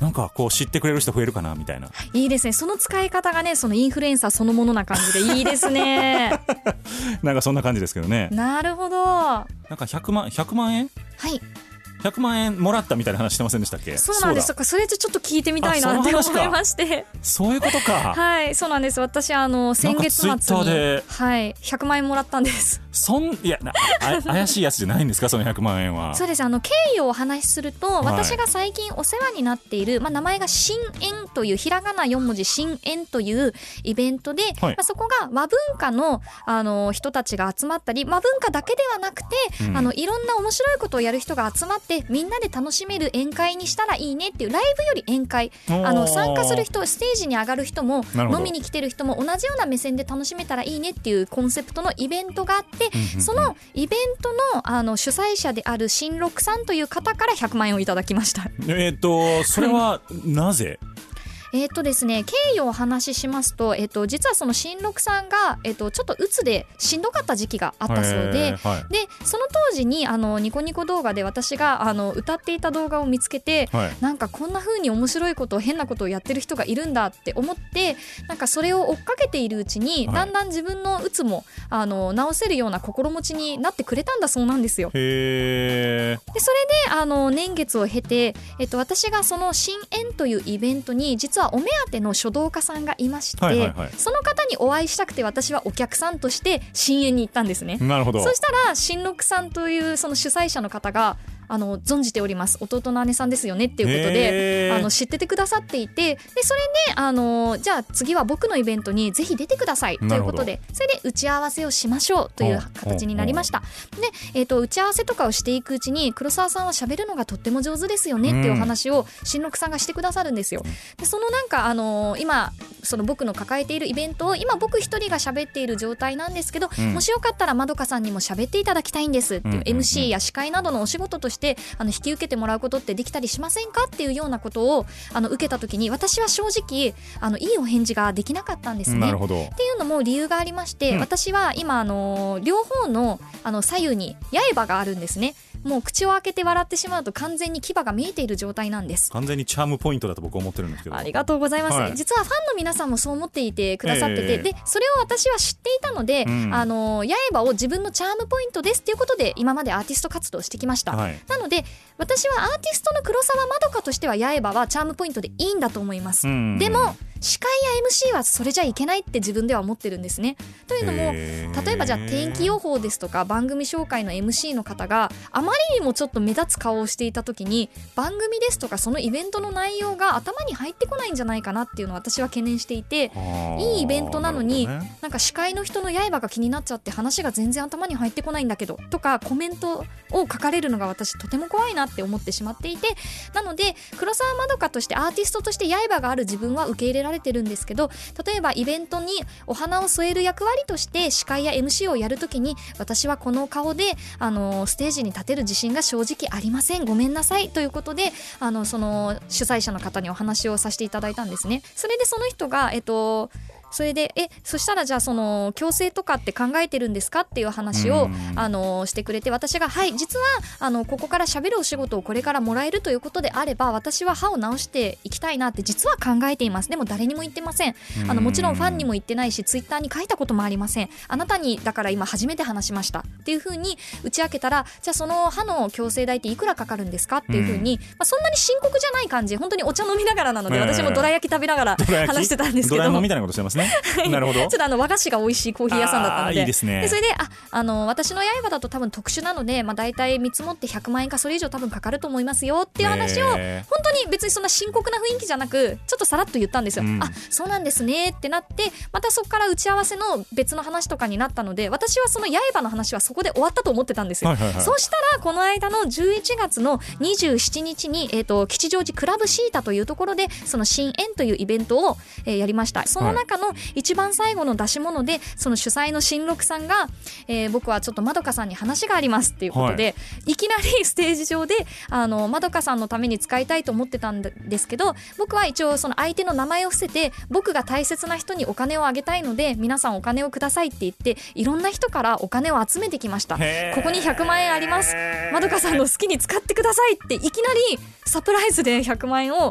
なんかこう知ってくれる人増えるかなみたいな。 いいですね。その使い方がね、そのインフルエンサーそのものな感じでいいですねなんかそんな感じですけどね。 なるほど。はなんかひゃくまんひゃくまんえんい、 ひゃくまんえんもらったみたいな話してませんでしたっけ？ そうなんです。 そうだ、 それでちょっと聞いてみたいなって思いまして。 そういうことか。 はい、そうなんです。私あの先月末になんかツイッターではいひゃくまんえんもらったんです。 そんいやなあ怪しいやつじゃないんですかそのひゃくまんえんは。 そうです。あの経緯をお話しすると、はい、私が最近お世話になっている、まあ、名前が新縁というひらがなよんもじ新縁というイベントで、はい、まあ、そこが和文化の、あの人たちが集まったり、和文化だけではなくて、うん、あのいろんな面白いことをやる人が集まってみんなで楽しめる宴会にしたらいいねっていう、ライブより宴会、あの参加する人、ステージに上がる人も飲みに来てる人も同じような目線で楽しめたらいいねっていうコンセプトのイベントがあって、うん、そのイベント の, あの主催者である新六さんという方からひゃくまんえんをいただきました。 えー、っとそれはなぜ？ えーとですね、経緯をお話ししますと、えー、と実はその新六さんが、えー、とちょっとうつでしんどかった時期があったそうで、はい、でその当時にあのニコニコ動画で私があの歌っていた動画を見つけて、はい、なんかこんな風に面白いことを変なことをやってる人がいるんだって思って、なんかそれを追っかけているうちに、はい、だんだん自分のうつもあの治せるような心持ちになってくれたんだそうなんですよ。 へー。 でそれであの年月を経て、えー、と私がその新縁というイベントに実はお目当ての書道家さんがいまして、はいはいはい、その方にお会いしたくて私はお客さんとして新縁に行ったんですね。 なるほど。 そしたら新六さんというその主催者の方があの存じております、弟の姉さんですよねっていうことであの知っててくださっていて、でそれであのじゃあ次は僕のイベントにぜひ出てくださいということで、それで打ち合わせをしましょうという形になりました。で、えーと、打ち合わせとかをしていくうちに黒沢さんは喋るのがとっても上手ですよねっていうお話を新六さんがしてくださるんですよ。でそのなんかあの今その僕の抱えているイベントを今僕一人が喋っている状態なんですけど、うん、もしよかったらまどかさんにも喋っていただきたいんですっていう、うんうんうん、エムシー や司会などのお仕事としてあの引き受けてもらうことってできたりしませんかっていうようなことをあの受けた時に、私は正直あのいいお返事ができなかったんですね。 なるほど。 っていうのも理由がありまして、うん、私は今あの両方 の, あの左右に刃があるんですね。もう口を開けて笑ってしまうと完全に牙が見えている状態なんです。 完全にチャームポイントだと僕は思ってるんですけど。 ありがとうございます、はい、実はファンの皆さんもそう思っていてくださってて、えー、でそれを私は知っていたので、うん、あの刃を自分のチャームポイントですっていうことで今までアーティスト活動してきました、はい、なので私はアーティストの黒沢まどかとしては刃はチャームポイントでいいんだと思います、うん、でも司会や エムシー はそれじゃいけないって自分では思ってるんですね。というのも例えばじゃあ天気予報ですとか番組紹介の エムシー の方があまりにもちょっと目立つ顔をしていた時に番組ですとかそのイベントの内容が頭に入ってこないんじゃないかなっていうのを私は懸念していて、いいイベントなのに な,、ね、なんか司会の人の刃が気になっちゃって話が全然頭に入ってこないんだけどとかコメントを書かれるのが私とても怖いなって思ってしまっていて、なので黒沢まどかとしてアーティストとして刃がある自分は受け入れられてるんですけど、例えばイベントにお花を添える役割として司会や エムシー をやるときに私はこの顔であのステージに立てる自信が正直ありません、ごめんなさいということであのその主催者の方にお話をさせていただいたんですね。それでその人がえっとそれでえそしたらじゃあその矯正とかって考えてるんですかっていう話をあのしてくれて、私がはい実はあのここから喋るお仕事をこれからもらえるということであれば私は歯を治していきたいなって実は考えています。でも誰にも言ってません。あのもちろんファンにも言ってないしツイッターに書いたこともありません。あなたにだから今初めて話しましたっていう風に打ち明けたら、じゃあその歯の矯正代っていくらかかるんですかっていう風に、まあ、そんなに深刻じゃない感じ、本当にお茶飲みながらなので私もどら焼き食べながら話してたんですけど、 ドラえもんみたいなことしてますねなるほど。 ちょっとあの和菓子が美味しいコーヒー屋さんだったの で, いいですね。 でそれでああの私の刃だと多分特殊なので、まあ、大体見積もってひゃくまんえんかそれ以上多分かかると思いますよっていう話を本当に別にそんな深刻な雰囲気じゃなくちょっとさらっと言ったんですよ、うん、あそうなんですねってなって、またそこから打ち合わせの別の話とかになったので、私はその刃の話はそこで終わったと思ってたんですよ、はいはいはい、そしたらこの間のじゅういちがつのにじゅうしちにちに、えー、と吉祥寺クラブシータというところでその新縁というイベントを、えー、やりました。その中の一番最後の出し物でその主催の新六さんが、えー、僕はちょっとまどかさんに話がありますっていうことで、はい、いきなりステージ上であのまどかさんのために使いたいと思ってたんですけど、僕は一応その相手の名前を伏せて僕が大切な人にお金をあげたいので皆さんお金をくださいって言っていろんな人からお金を集めてきました。ここにひゃくまんえんあります、まどかさんの好きに使ってくださいっていきなりサプライズでひゃくまんえんを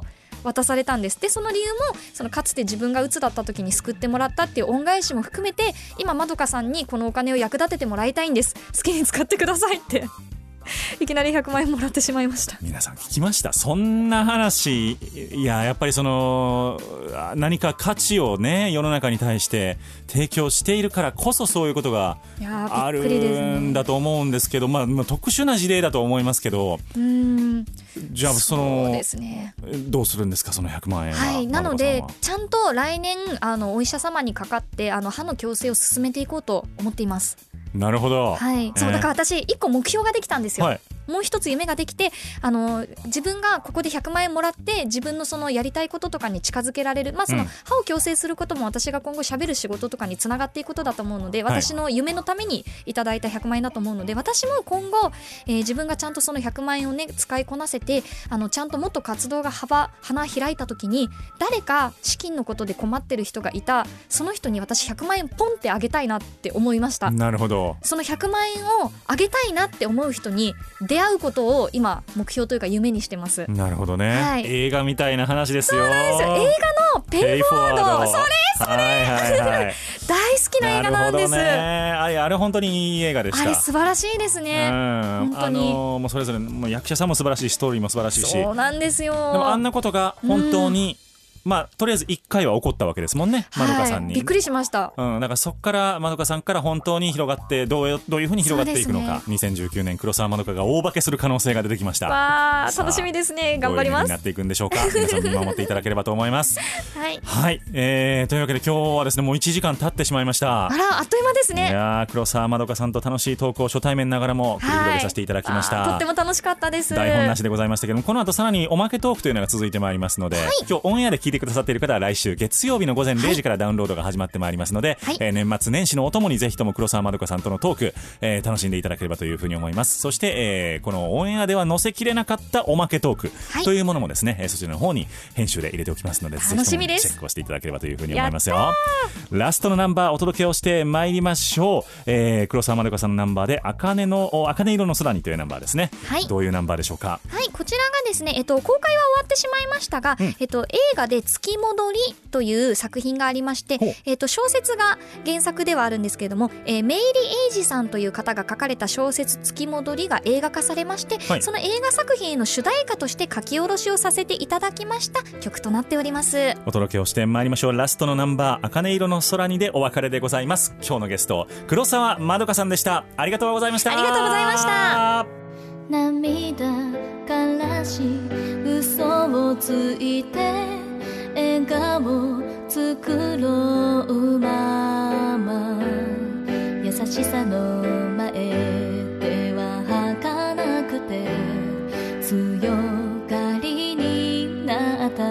渡されたんです。でその理由もそのかつて自分が鬱だった時に救ってもらったっていう恩返しも含めて、今まどかさんにこのお金を役立ててもらいたいんです、好きに使ってくださいっていきなりひゃくまんえんもらってしまいました。 皆さん聞きました？そんな話。いややっぱりその何か価値をね世の中に対して提供しているからこそそういうことがあるんだと思うんですけど、まあ、まあ特殊な事例だと思いますけど、 うーんじゃあそのそうですね、 どうするんですかそのひゃくまんえんは。 はい、なのでちゃんと来年あのお医者様にかかってあの歯の矯正を進めていこうと思っています。 なるほど、 はい、そうだから私いっこ目標ができたんですよ、 はい、 もう一つ夢ができて、あの自分がここでひゃくまんえんもらって自分のそのやりたいこととかに近づけられる、まあ、その歯を矯正することも私が今後喋る仕事とかにつながっていくことだと思うので、私の夢のためにいただいたひゃくまんえんだと思うので、私も今後、えー、自分がちゃんとそのひゃくまんえんをね使いこなせて、あのちゃんともっと活動が幅花開いた時に誰か資金のことで困ってる人がいた、その人に私ひゃくまんえんポンってあげたいなって思いました。 なるほど。 そのひゃくまんえんをあげたいなって思う人に出会うことを今目標というか夢にしてます。 なるほどね、はい、映画みたいな話ですよ。 そうなんですよ、映画のペイフォワード、それそれ、はいはいはい、大好きな映画なんです。 なるほどね、あれ、あれ本当にいい映画でした。 あれ素晴らしいですね、うん、本当に、 あのー、もうそれぞれもう役者さんも素晴らしい、ストーリーも素晴らしいし、 そうなんですよ。 でもあんなことが本当に、うんまあ、とりあえずいっかいは起こったわけですもんね、まどかさんに、 はい、びっくりしました、 うん、だからそこからまどかさんから本当に広がってどう、どういうふうに広がっていくのか、ね、にせんじゅうきゅうねん黒沢まどかが大化けする可能性が出てきました。 わー楽しみですね、頑張ります。 どういうふうになっていくんでしょうか皆さん見守っていただければと思いますはい、 はいえー、というわけで今日はですねもういちじかん経ってしまいました。 あらあっという間ですね。 いや黒沢まどかさんと楽しいトークを初対面ながらも繰り広げさせていただきました、 はい、とっても楽しかったです。 台本なしでございましたけども、この後さらにおまけトークというのが続いてまいりますので、はい、今日オンエアで聞いてくださっている方は来週月曜日の午前れいじからダウンロードが始まってまいりますので、はいえー、年末年始のおともにぜひとも黒沢まどかさんとのトーク、えー、楽しんでいただければというふうに思います。そして、えー、このオンエアでは載せきれなかったおまけトークというものもですね、はい、そちらの方に編集で入れておきますので、 楽しみです。 ぜひともチェックをしていただければというふうに思いますよ。ラストのナンバーお届けをしてまいりましょう、えー、黒沢まどかさんのナンバーで茜の茜色の空にというナンバーですね、はい、どういうナンバーでしょうか。 はい、こちらがですね、えっと、公開は終わってしまいましたが、うんえっと、映画で月戻りという作品がありまして、えっと、小説が原作ではあるんですけれども、えー、メイリー・エイジさんという方が書かれた小説月戻りが映画化されまして、はい、その映画作品への主題歌として書き下ろしをさせていただきました曲となっております。 お届けをしてまいりましょう。ラストのナンバー茜色の空にでお別れでございます。今日のゲスト黒沢まどかさんでした。ありがとうございました。 ありがとうございました。 涙からし嘘をついて笑顔作ろうまま優しさの前では儚くて強がりになった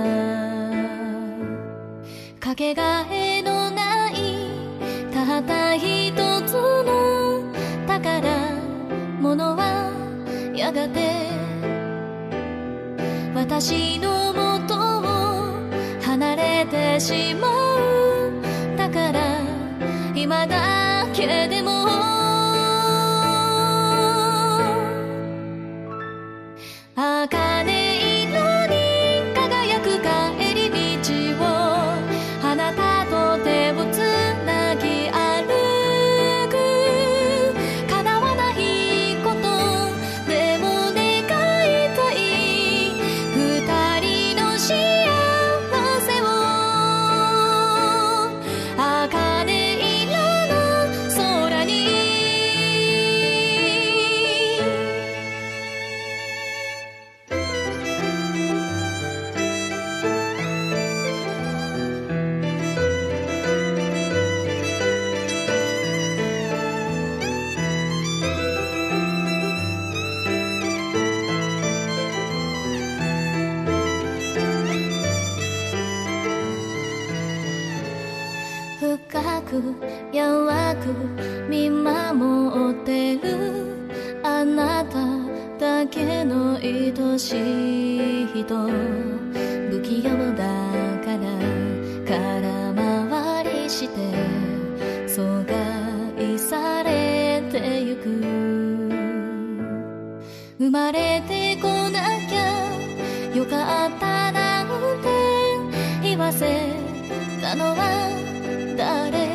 かけがえのないたった一つの宝物はやがて私の元を離れてしまう。だから今だけでも茜色に輝く帰り道をあなたと手をつなぎ歩く。叶わないことでも願いたい二人の幸せを茜色の空に深く柔く見守ってるあなただけの愛しい人。不器用だから空回りして阻害されてゆく。生まれてこなきゃよかったなんてなのは誰？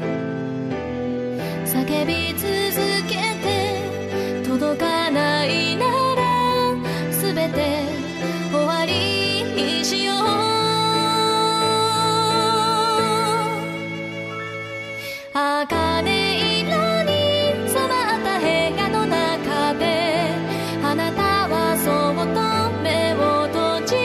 叫び続けて届かないならすべて終わりにしよう。茜色に染まった部屋の中であなたはそっと目を閉じ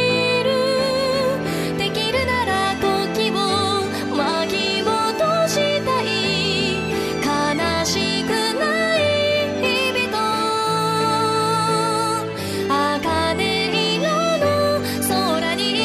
る。できるなら時を巻き戻したい。悲しくない日々と茜色の空に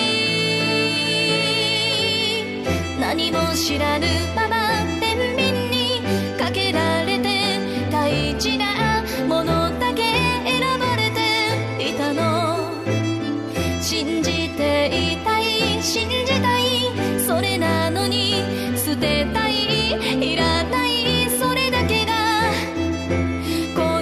何も知らぬまま天秤にかけられて大事なものだけ選ばれていたの。信じていたい信じたいそれなのに捨てたいいらないそれだけが答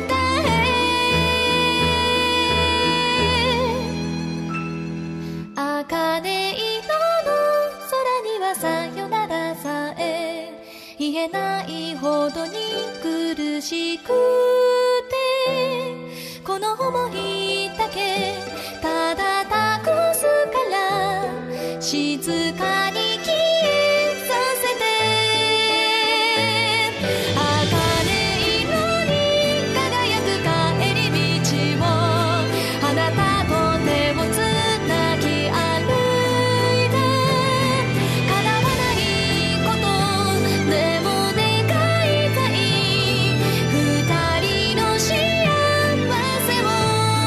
え。茜色の空にはさよならさえ言えないほどに苦しくてこの想いだけただ託すから静かに消えさせて。茜色に輝く帰り道をあなたと手をつなぎ歩いて叶わないことでも願いたい二人の幸せを。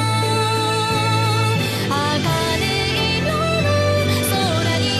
茜色の空に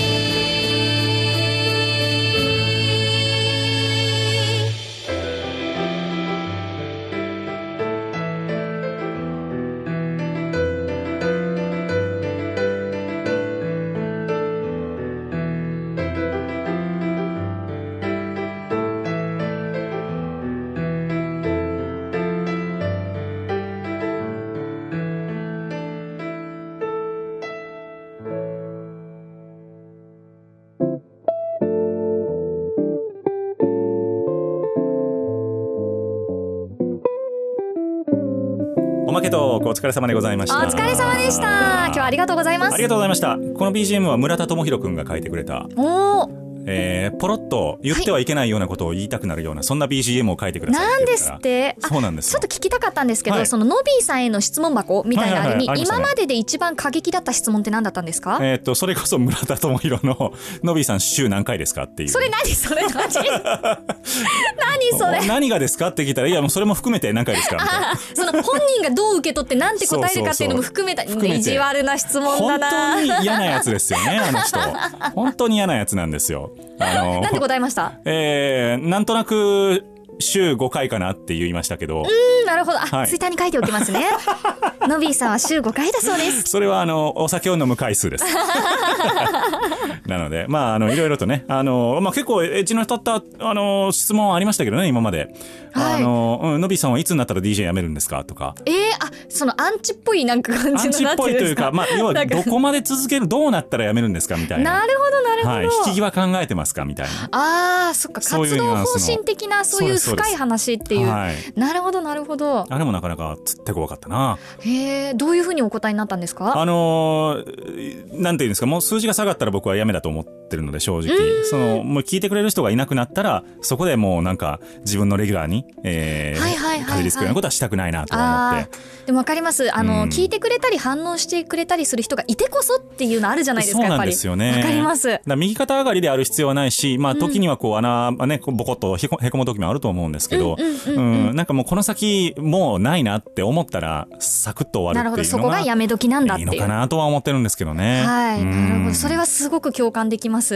おまけトークお疲れ様でございました。 お疲れ様でした。今日はありがとうございます。 ありがとうございました。この ビージーエム は村田智弘くんが書いてくれた、 おー、 えー、ポロッと言ってはいけないようなことを言いたくなるような、はい、そんな ビージーエム を書いてくださいなんですって。 そうなんです。 ちょっと聞きたかったんですけど、 はい、 そのノビーさんへの質問箱みたいなあれに、 はいはいはい、 今までで一番過激だった質問って何だったんですか？ えー、っとそれこそ村田智弘のノビーさん週何回ですかっていう。 それ何それ何何それ何がですかって聞いたら、いやもうそれも含めて何回ですかみたいな。 その本人がどう受け取って何て答えるかっていうのも含めた。そうそうそう、意地悪な質問だな。 本当に嫌なやつですよねあの人。本当に嫌なやつなんですよ。あのなんて答えました？ えー、なんとなく週ごかいかなって言いましたけど。 うーん、なるほど。あ、 はい、 ツイッターに書いておきますね。ノビーさんは週ごかいだそうです。 それはあのお酒を飲む回数です。なのでまああのいろいろとね、あのまあ結構エッジの立ったあの質問ありましたけどね今まで。はい、あの、うん、ノビーさんはいつになったら ディージェー やめるんですかとか。 えー、あ、そのアンチっぽいなんか感じのなってるんですか？ アンチっぽいというか、まあ要はどこまで続ける、どうなったらやめるんですかみたいな。 なるほどなるほど。 はい、引き際考えてますかみたいな。 ああ、そっか、活動方針的なそういう深い話っていう。はい、なるほどなるほど。 あれもなかなかつって怖かったな。 へえ、どういうふうにお答えになったんですか？ あのー、なんていうんですか、もう数字が下がったら僕はやめだと思ってるので正直、そのもう聞いてくれる人がいなくなったらそこでもうなんか自分のレギュラーに、えー、はいはいはいはい、かじりつくようなことはしたくないなと思って。 でも分かります。あの、うん、聞いてくれたり反応してくれたりする人がいてこそっていうのあるじゃないですか。 そうなんですよね。 やっぱり分かります。 だから右肩上がりである必要はないし、まあ時にはこう穴ねボコッとへこ、へこむ時もあると思うんですけど、うんうんうんうん、なんかもうこの先もうないなって思ったらサクッと終わるっていうのが、なるほど、そこがやめ時なんだっていういいのかなとは思ってるんですけどね。 はい、なるほど。それはすごく共感できます。 うん、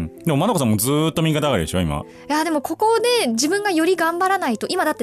でもまどかさんもずーっと右肩上がりでしょ今。 いやでもここで自分がより頑張らないと、今だってどんどん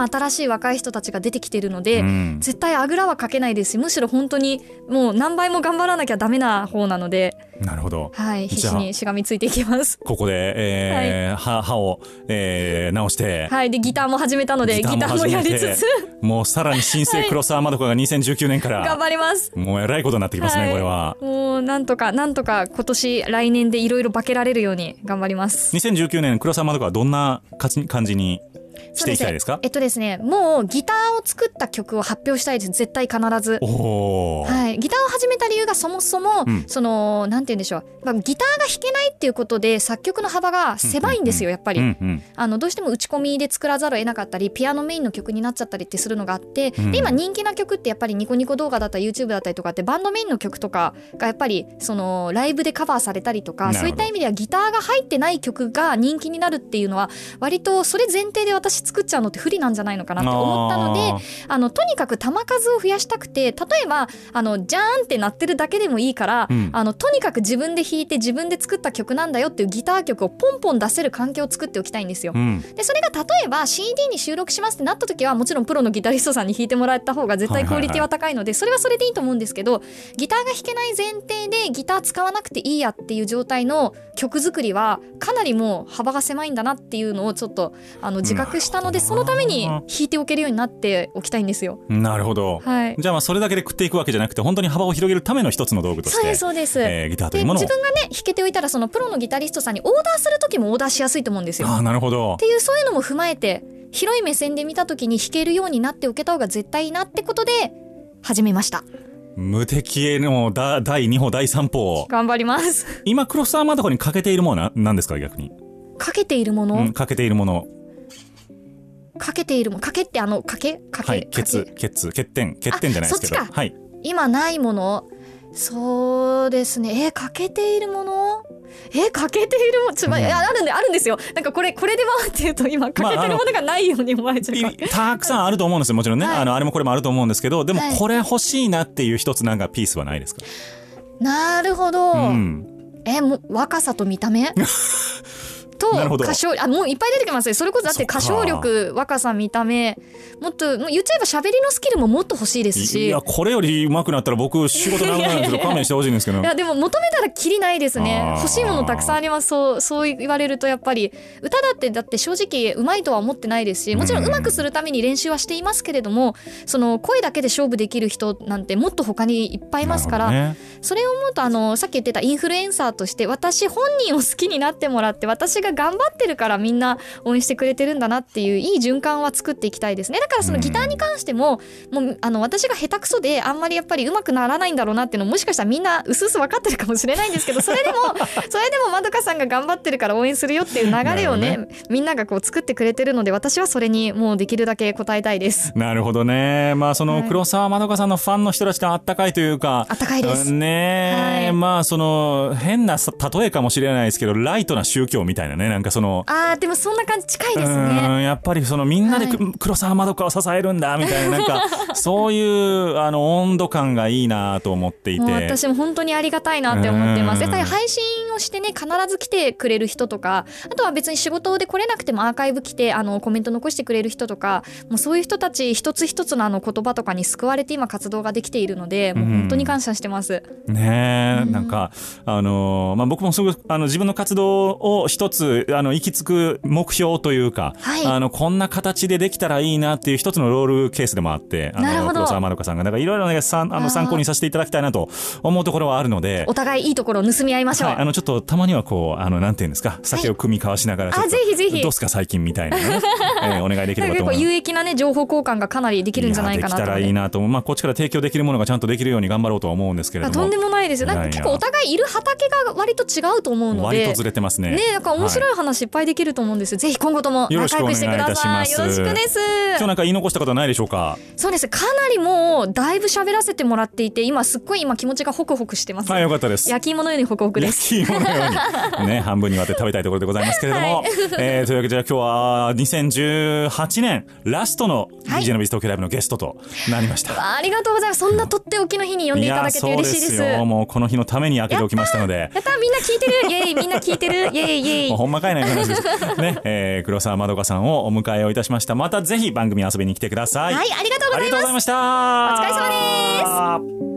新しい若い人たちが出てきているので、 うん、 絶対あぐらはかけないですし、むしろ本当にもう何倍も頑張らなきゃダメな方なので、 なるほど、 はい、必死にしがみついていきます。 ここで、えーはい、歯を、えー、直して、 はい、でギターも始めたのでギター も, ギターもやりつつもうさらに新生黒沢まどかがにせんじゅうきゅうねんから頑張ります。 もうえらいことになってきますね、はい、これはもうなんとかなんとか今年来年でいろいろ化けられるように頑張ります。 にせんじゅうきゅうねん黒沢まどかはどんな感じにしていきたいですか？ えっとですね、もうギターを作った曲を発表したいです。絶対必ず。 おー、 はい、ギターを始めた理由がそもそも、うん、そのなんて言うんでしょう、まあ、ギターが弾けないっていうことで作曲の幅が狭いんですよ、やっぱり、うんうん、あのどうしても打ち込みで作らざるを得なかったりピアノメインの曲になっちゃったりってするのがあって、うん、で今人気な曲ってやっぱりニコニコ動画だったり YouTube だったりとかってバンドメインの曲とかがやっぱりそのライブでカバーされたりとか、そういった意味ではギターが入ってない曲が人気になるっていうのは割とそれ前提で私作っちゃうのって不利なんじゃないのかなって思ったので、あのとにかく球数を増やしたくて、例えばあのジャーンって鳴ってるだけでもいいから、うん、あのとにかく自分で弾いて自分で作った曲なんだよっていうギター曲をポンポン出せる環境を作っておきたいんですよ、うん、でそれが例えば シーディー に収録しますってなった時はもちろんプロのギタリストさんに弾いてもらった方が絶対クオリティは高いので、それはそれでいいと思うんですけど、ギターが弾けない前提でギター使わなくていいやっていう状態の曲作りはかなりもう幅が狭いんだなっていうのをちょっとあの自覚したので、そのために弾いておけるようになっておきたいんですよ。 なるほど、はい、じゃあまあそれだけで食っていくわけじゃなくて本当に幅を広げるための一つの道具として、 そうですそうです、 えー、ギターというものをで自分がね弾けておいたらそのプロのギタリストさんにオーダーする時もオーダーしやすいと思うんですよ。 あ、なるほど。 っていうそういうのも踏まえて広い目線で見た時に弾けるようになっておけた方が絶対いいなってことで始めました。 無敵へのだだいに歩だいさん歩頑張ります。 今黒沢まどかに欠けているものは何ですか？逆に欠けているもの、 うん、欠けているもの欠けているもの、欠けってあの欠け欠け、 はい、欠欠欠点欠点じゃないですけど、 そっちか、 はい、 今ないもの、そうですね、えー、欠けているもの、えー、欠けているもの、ちょ、うん、あるんであるんですよ。なんかこれこれではっていうと今欠けてるものがないように思われちゃう、まあ、 たくさんあると思うんですよ、もちろんね、はい、あのあれもこれもあると思うんですけど、でもはい、 これ欲しいなっていう一つなんかピースはないですか？ なるほど、うん、えもう若さと見た目と歌唱、あ、もういっぱい出てきますね。それこそだって歌唱力、若さ、見た目、もっともう言っちゃえば喋りのスキルももっと欲しいですし、 いやこれより上手くなったら僕仕事長くなるんですけど勘弁してほしいんですけど、 いやでも求めたらキリないですね。欲しいものたくさんあります。そうそう言われるとやっぱり歌だってだって正直上手いとは思ってないですし、もちろん上手くするために練習はしていますけれども、その声だけで勝負できる人なんてもっと他にいっぱいいますから、ね、それを思うとあのさっき言ってたインフルエンサーとして私本人を好きになってもらって、私が頑張ってるからみんな応援してくれてるんだなっていういい循環は作っていきたいですね。だからそのギターに関しても、もうあの私が下手くそであんまりやっぱり上手くならないんだろうなっていうのももしかしたらみんなうすうす分かってるかもしれないんですけど、それでもそれでもまどかさんが頑張ってるから応援するよっていう流れを ね, ねみんながこう作ってくれてるので、私はそれにもうできるだけ応えたいです。 なるほどね。まあその黒沢まどかさんのファンの人たちってあったかいというか、 あったかいですね、はい、まあその変な例えかもしれないですけどライトな宗教みたいなね、なんかそのあーでもそんな感じ近いですね。 うん、やっぱりそのみんなで、はい、黒沢まどかを支えるんだみたいな、なんかそういうあの温度感がいいなと思っていて、 もう私も本当にありがたいなって思ってます。やっぱり配信をしてね必ず来てくれる人とか、あとは別に仕事で来れなくてもアーカイブ来てあのコメント残してくれる人とか、もうそういう人たち一つ一つのあの言葉とかに救われて今活動ができているので、もう本当に感謝してます、 うん、ねえ、うん、なんかあの、まあ、僕もすぐあの自分の活動を一つあの行き着く目標というか、はい、あのこんな形でできたらいいなっていう一つのロールケースでもあって、あの黒沢まどかさんがなんかいろいろねさんあの参考にさせていただきたいなと思うところはあるので、 お互いいいところを盗み合いましょう、 はい、あのちょっとたまにはこうあのなんていうんですか、酒を組み交わしながらちょっと、 はい、あぜひぜひどうすか最近みたいな、ねえー、お願いできればと思います。 有益なね情報交換がかなりできるんじゃないかなと、 できたらいいなと思う。まあこっちから提供できるものがちゃんとできるように頑張ろうとは思うんですけれども、 とんでもないですよ。なんか結構お互いいる畑が割と違うと思うので、 割とずれてますね。 ね、なんか面白い話いっぱいできると思うんですよ、はい、ぜひ今後とも仲良くしてください。よろしくです。 今日なんか言い残したことないでしょうか？ そうです、かなりもうだいぶ喋らせてもらっていて、今すっごい今気持ちがホクホクしてます。 はい、よかったです。 焼き芋のようにホクホクです。 焼き芋のようにね、半分に割って食べたいところでございますけれども、はい、えー、というわけでじゃあ今日はにせんじゅうはちねんラストのはい、 ディージェー のビス東京ライブのゲストとなりました。 ありがとうございます。そんなとっておきの日に呼んでいただけて嬉しいです。 いやそうですよ、もうこの日のために開けておきましたので。 やったー、みんな聞いてる、イエーイ、みんな聞いてる、イエーイイエーイ。 もうほんまかいな話ですね、えー、黒沢まどかさんをお迎えをいたしました。またぜひ番組遊びに来てください。 はい、ありがとうございます。 ありがとうございました。 お疲れ様です。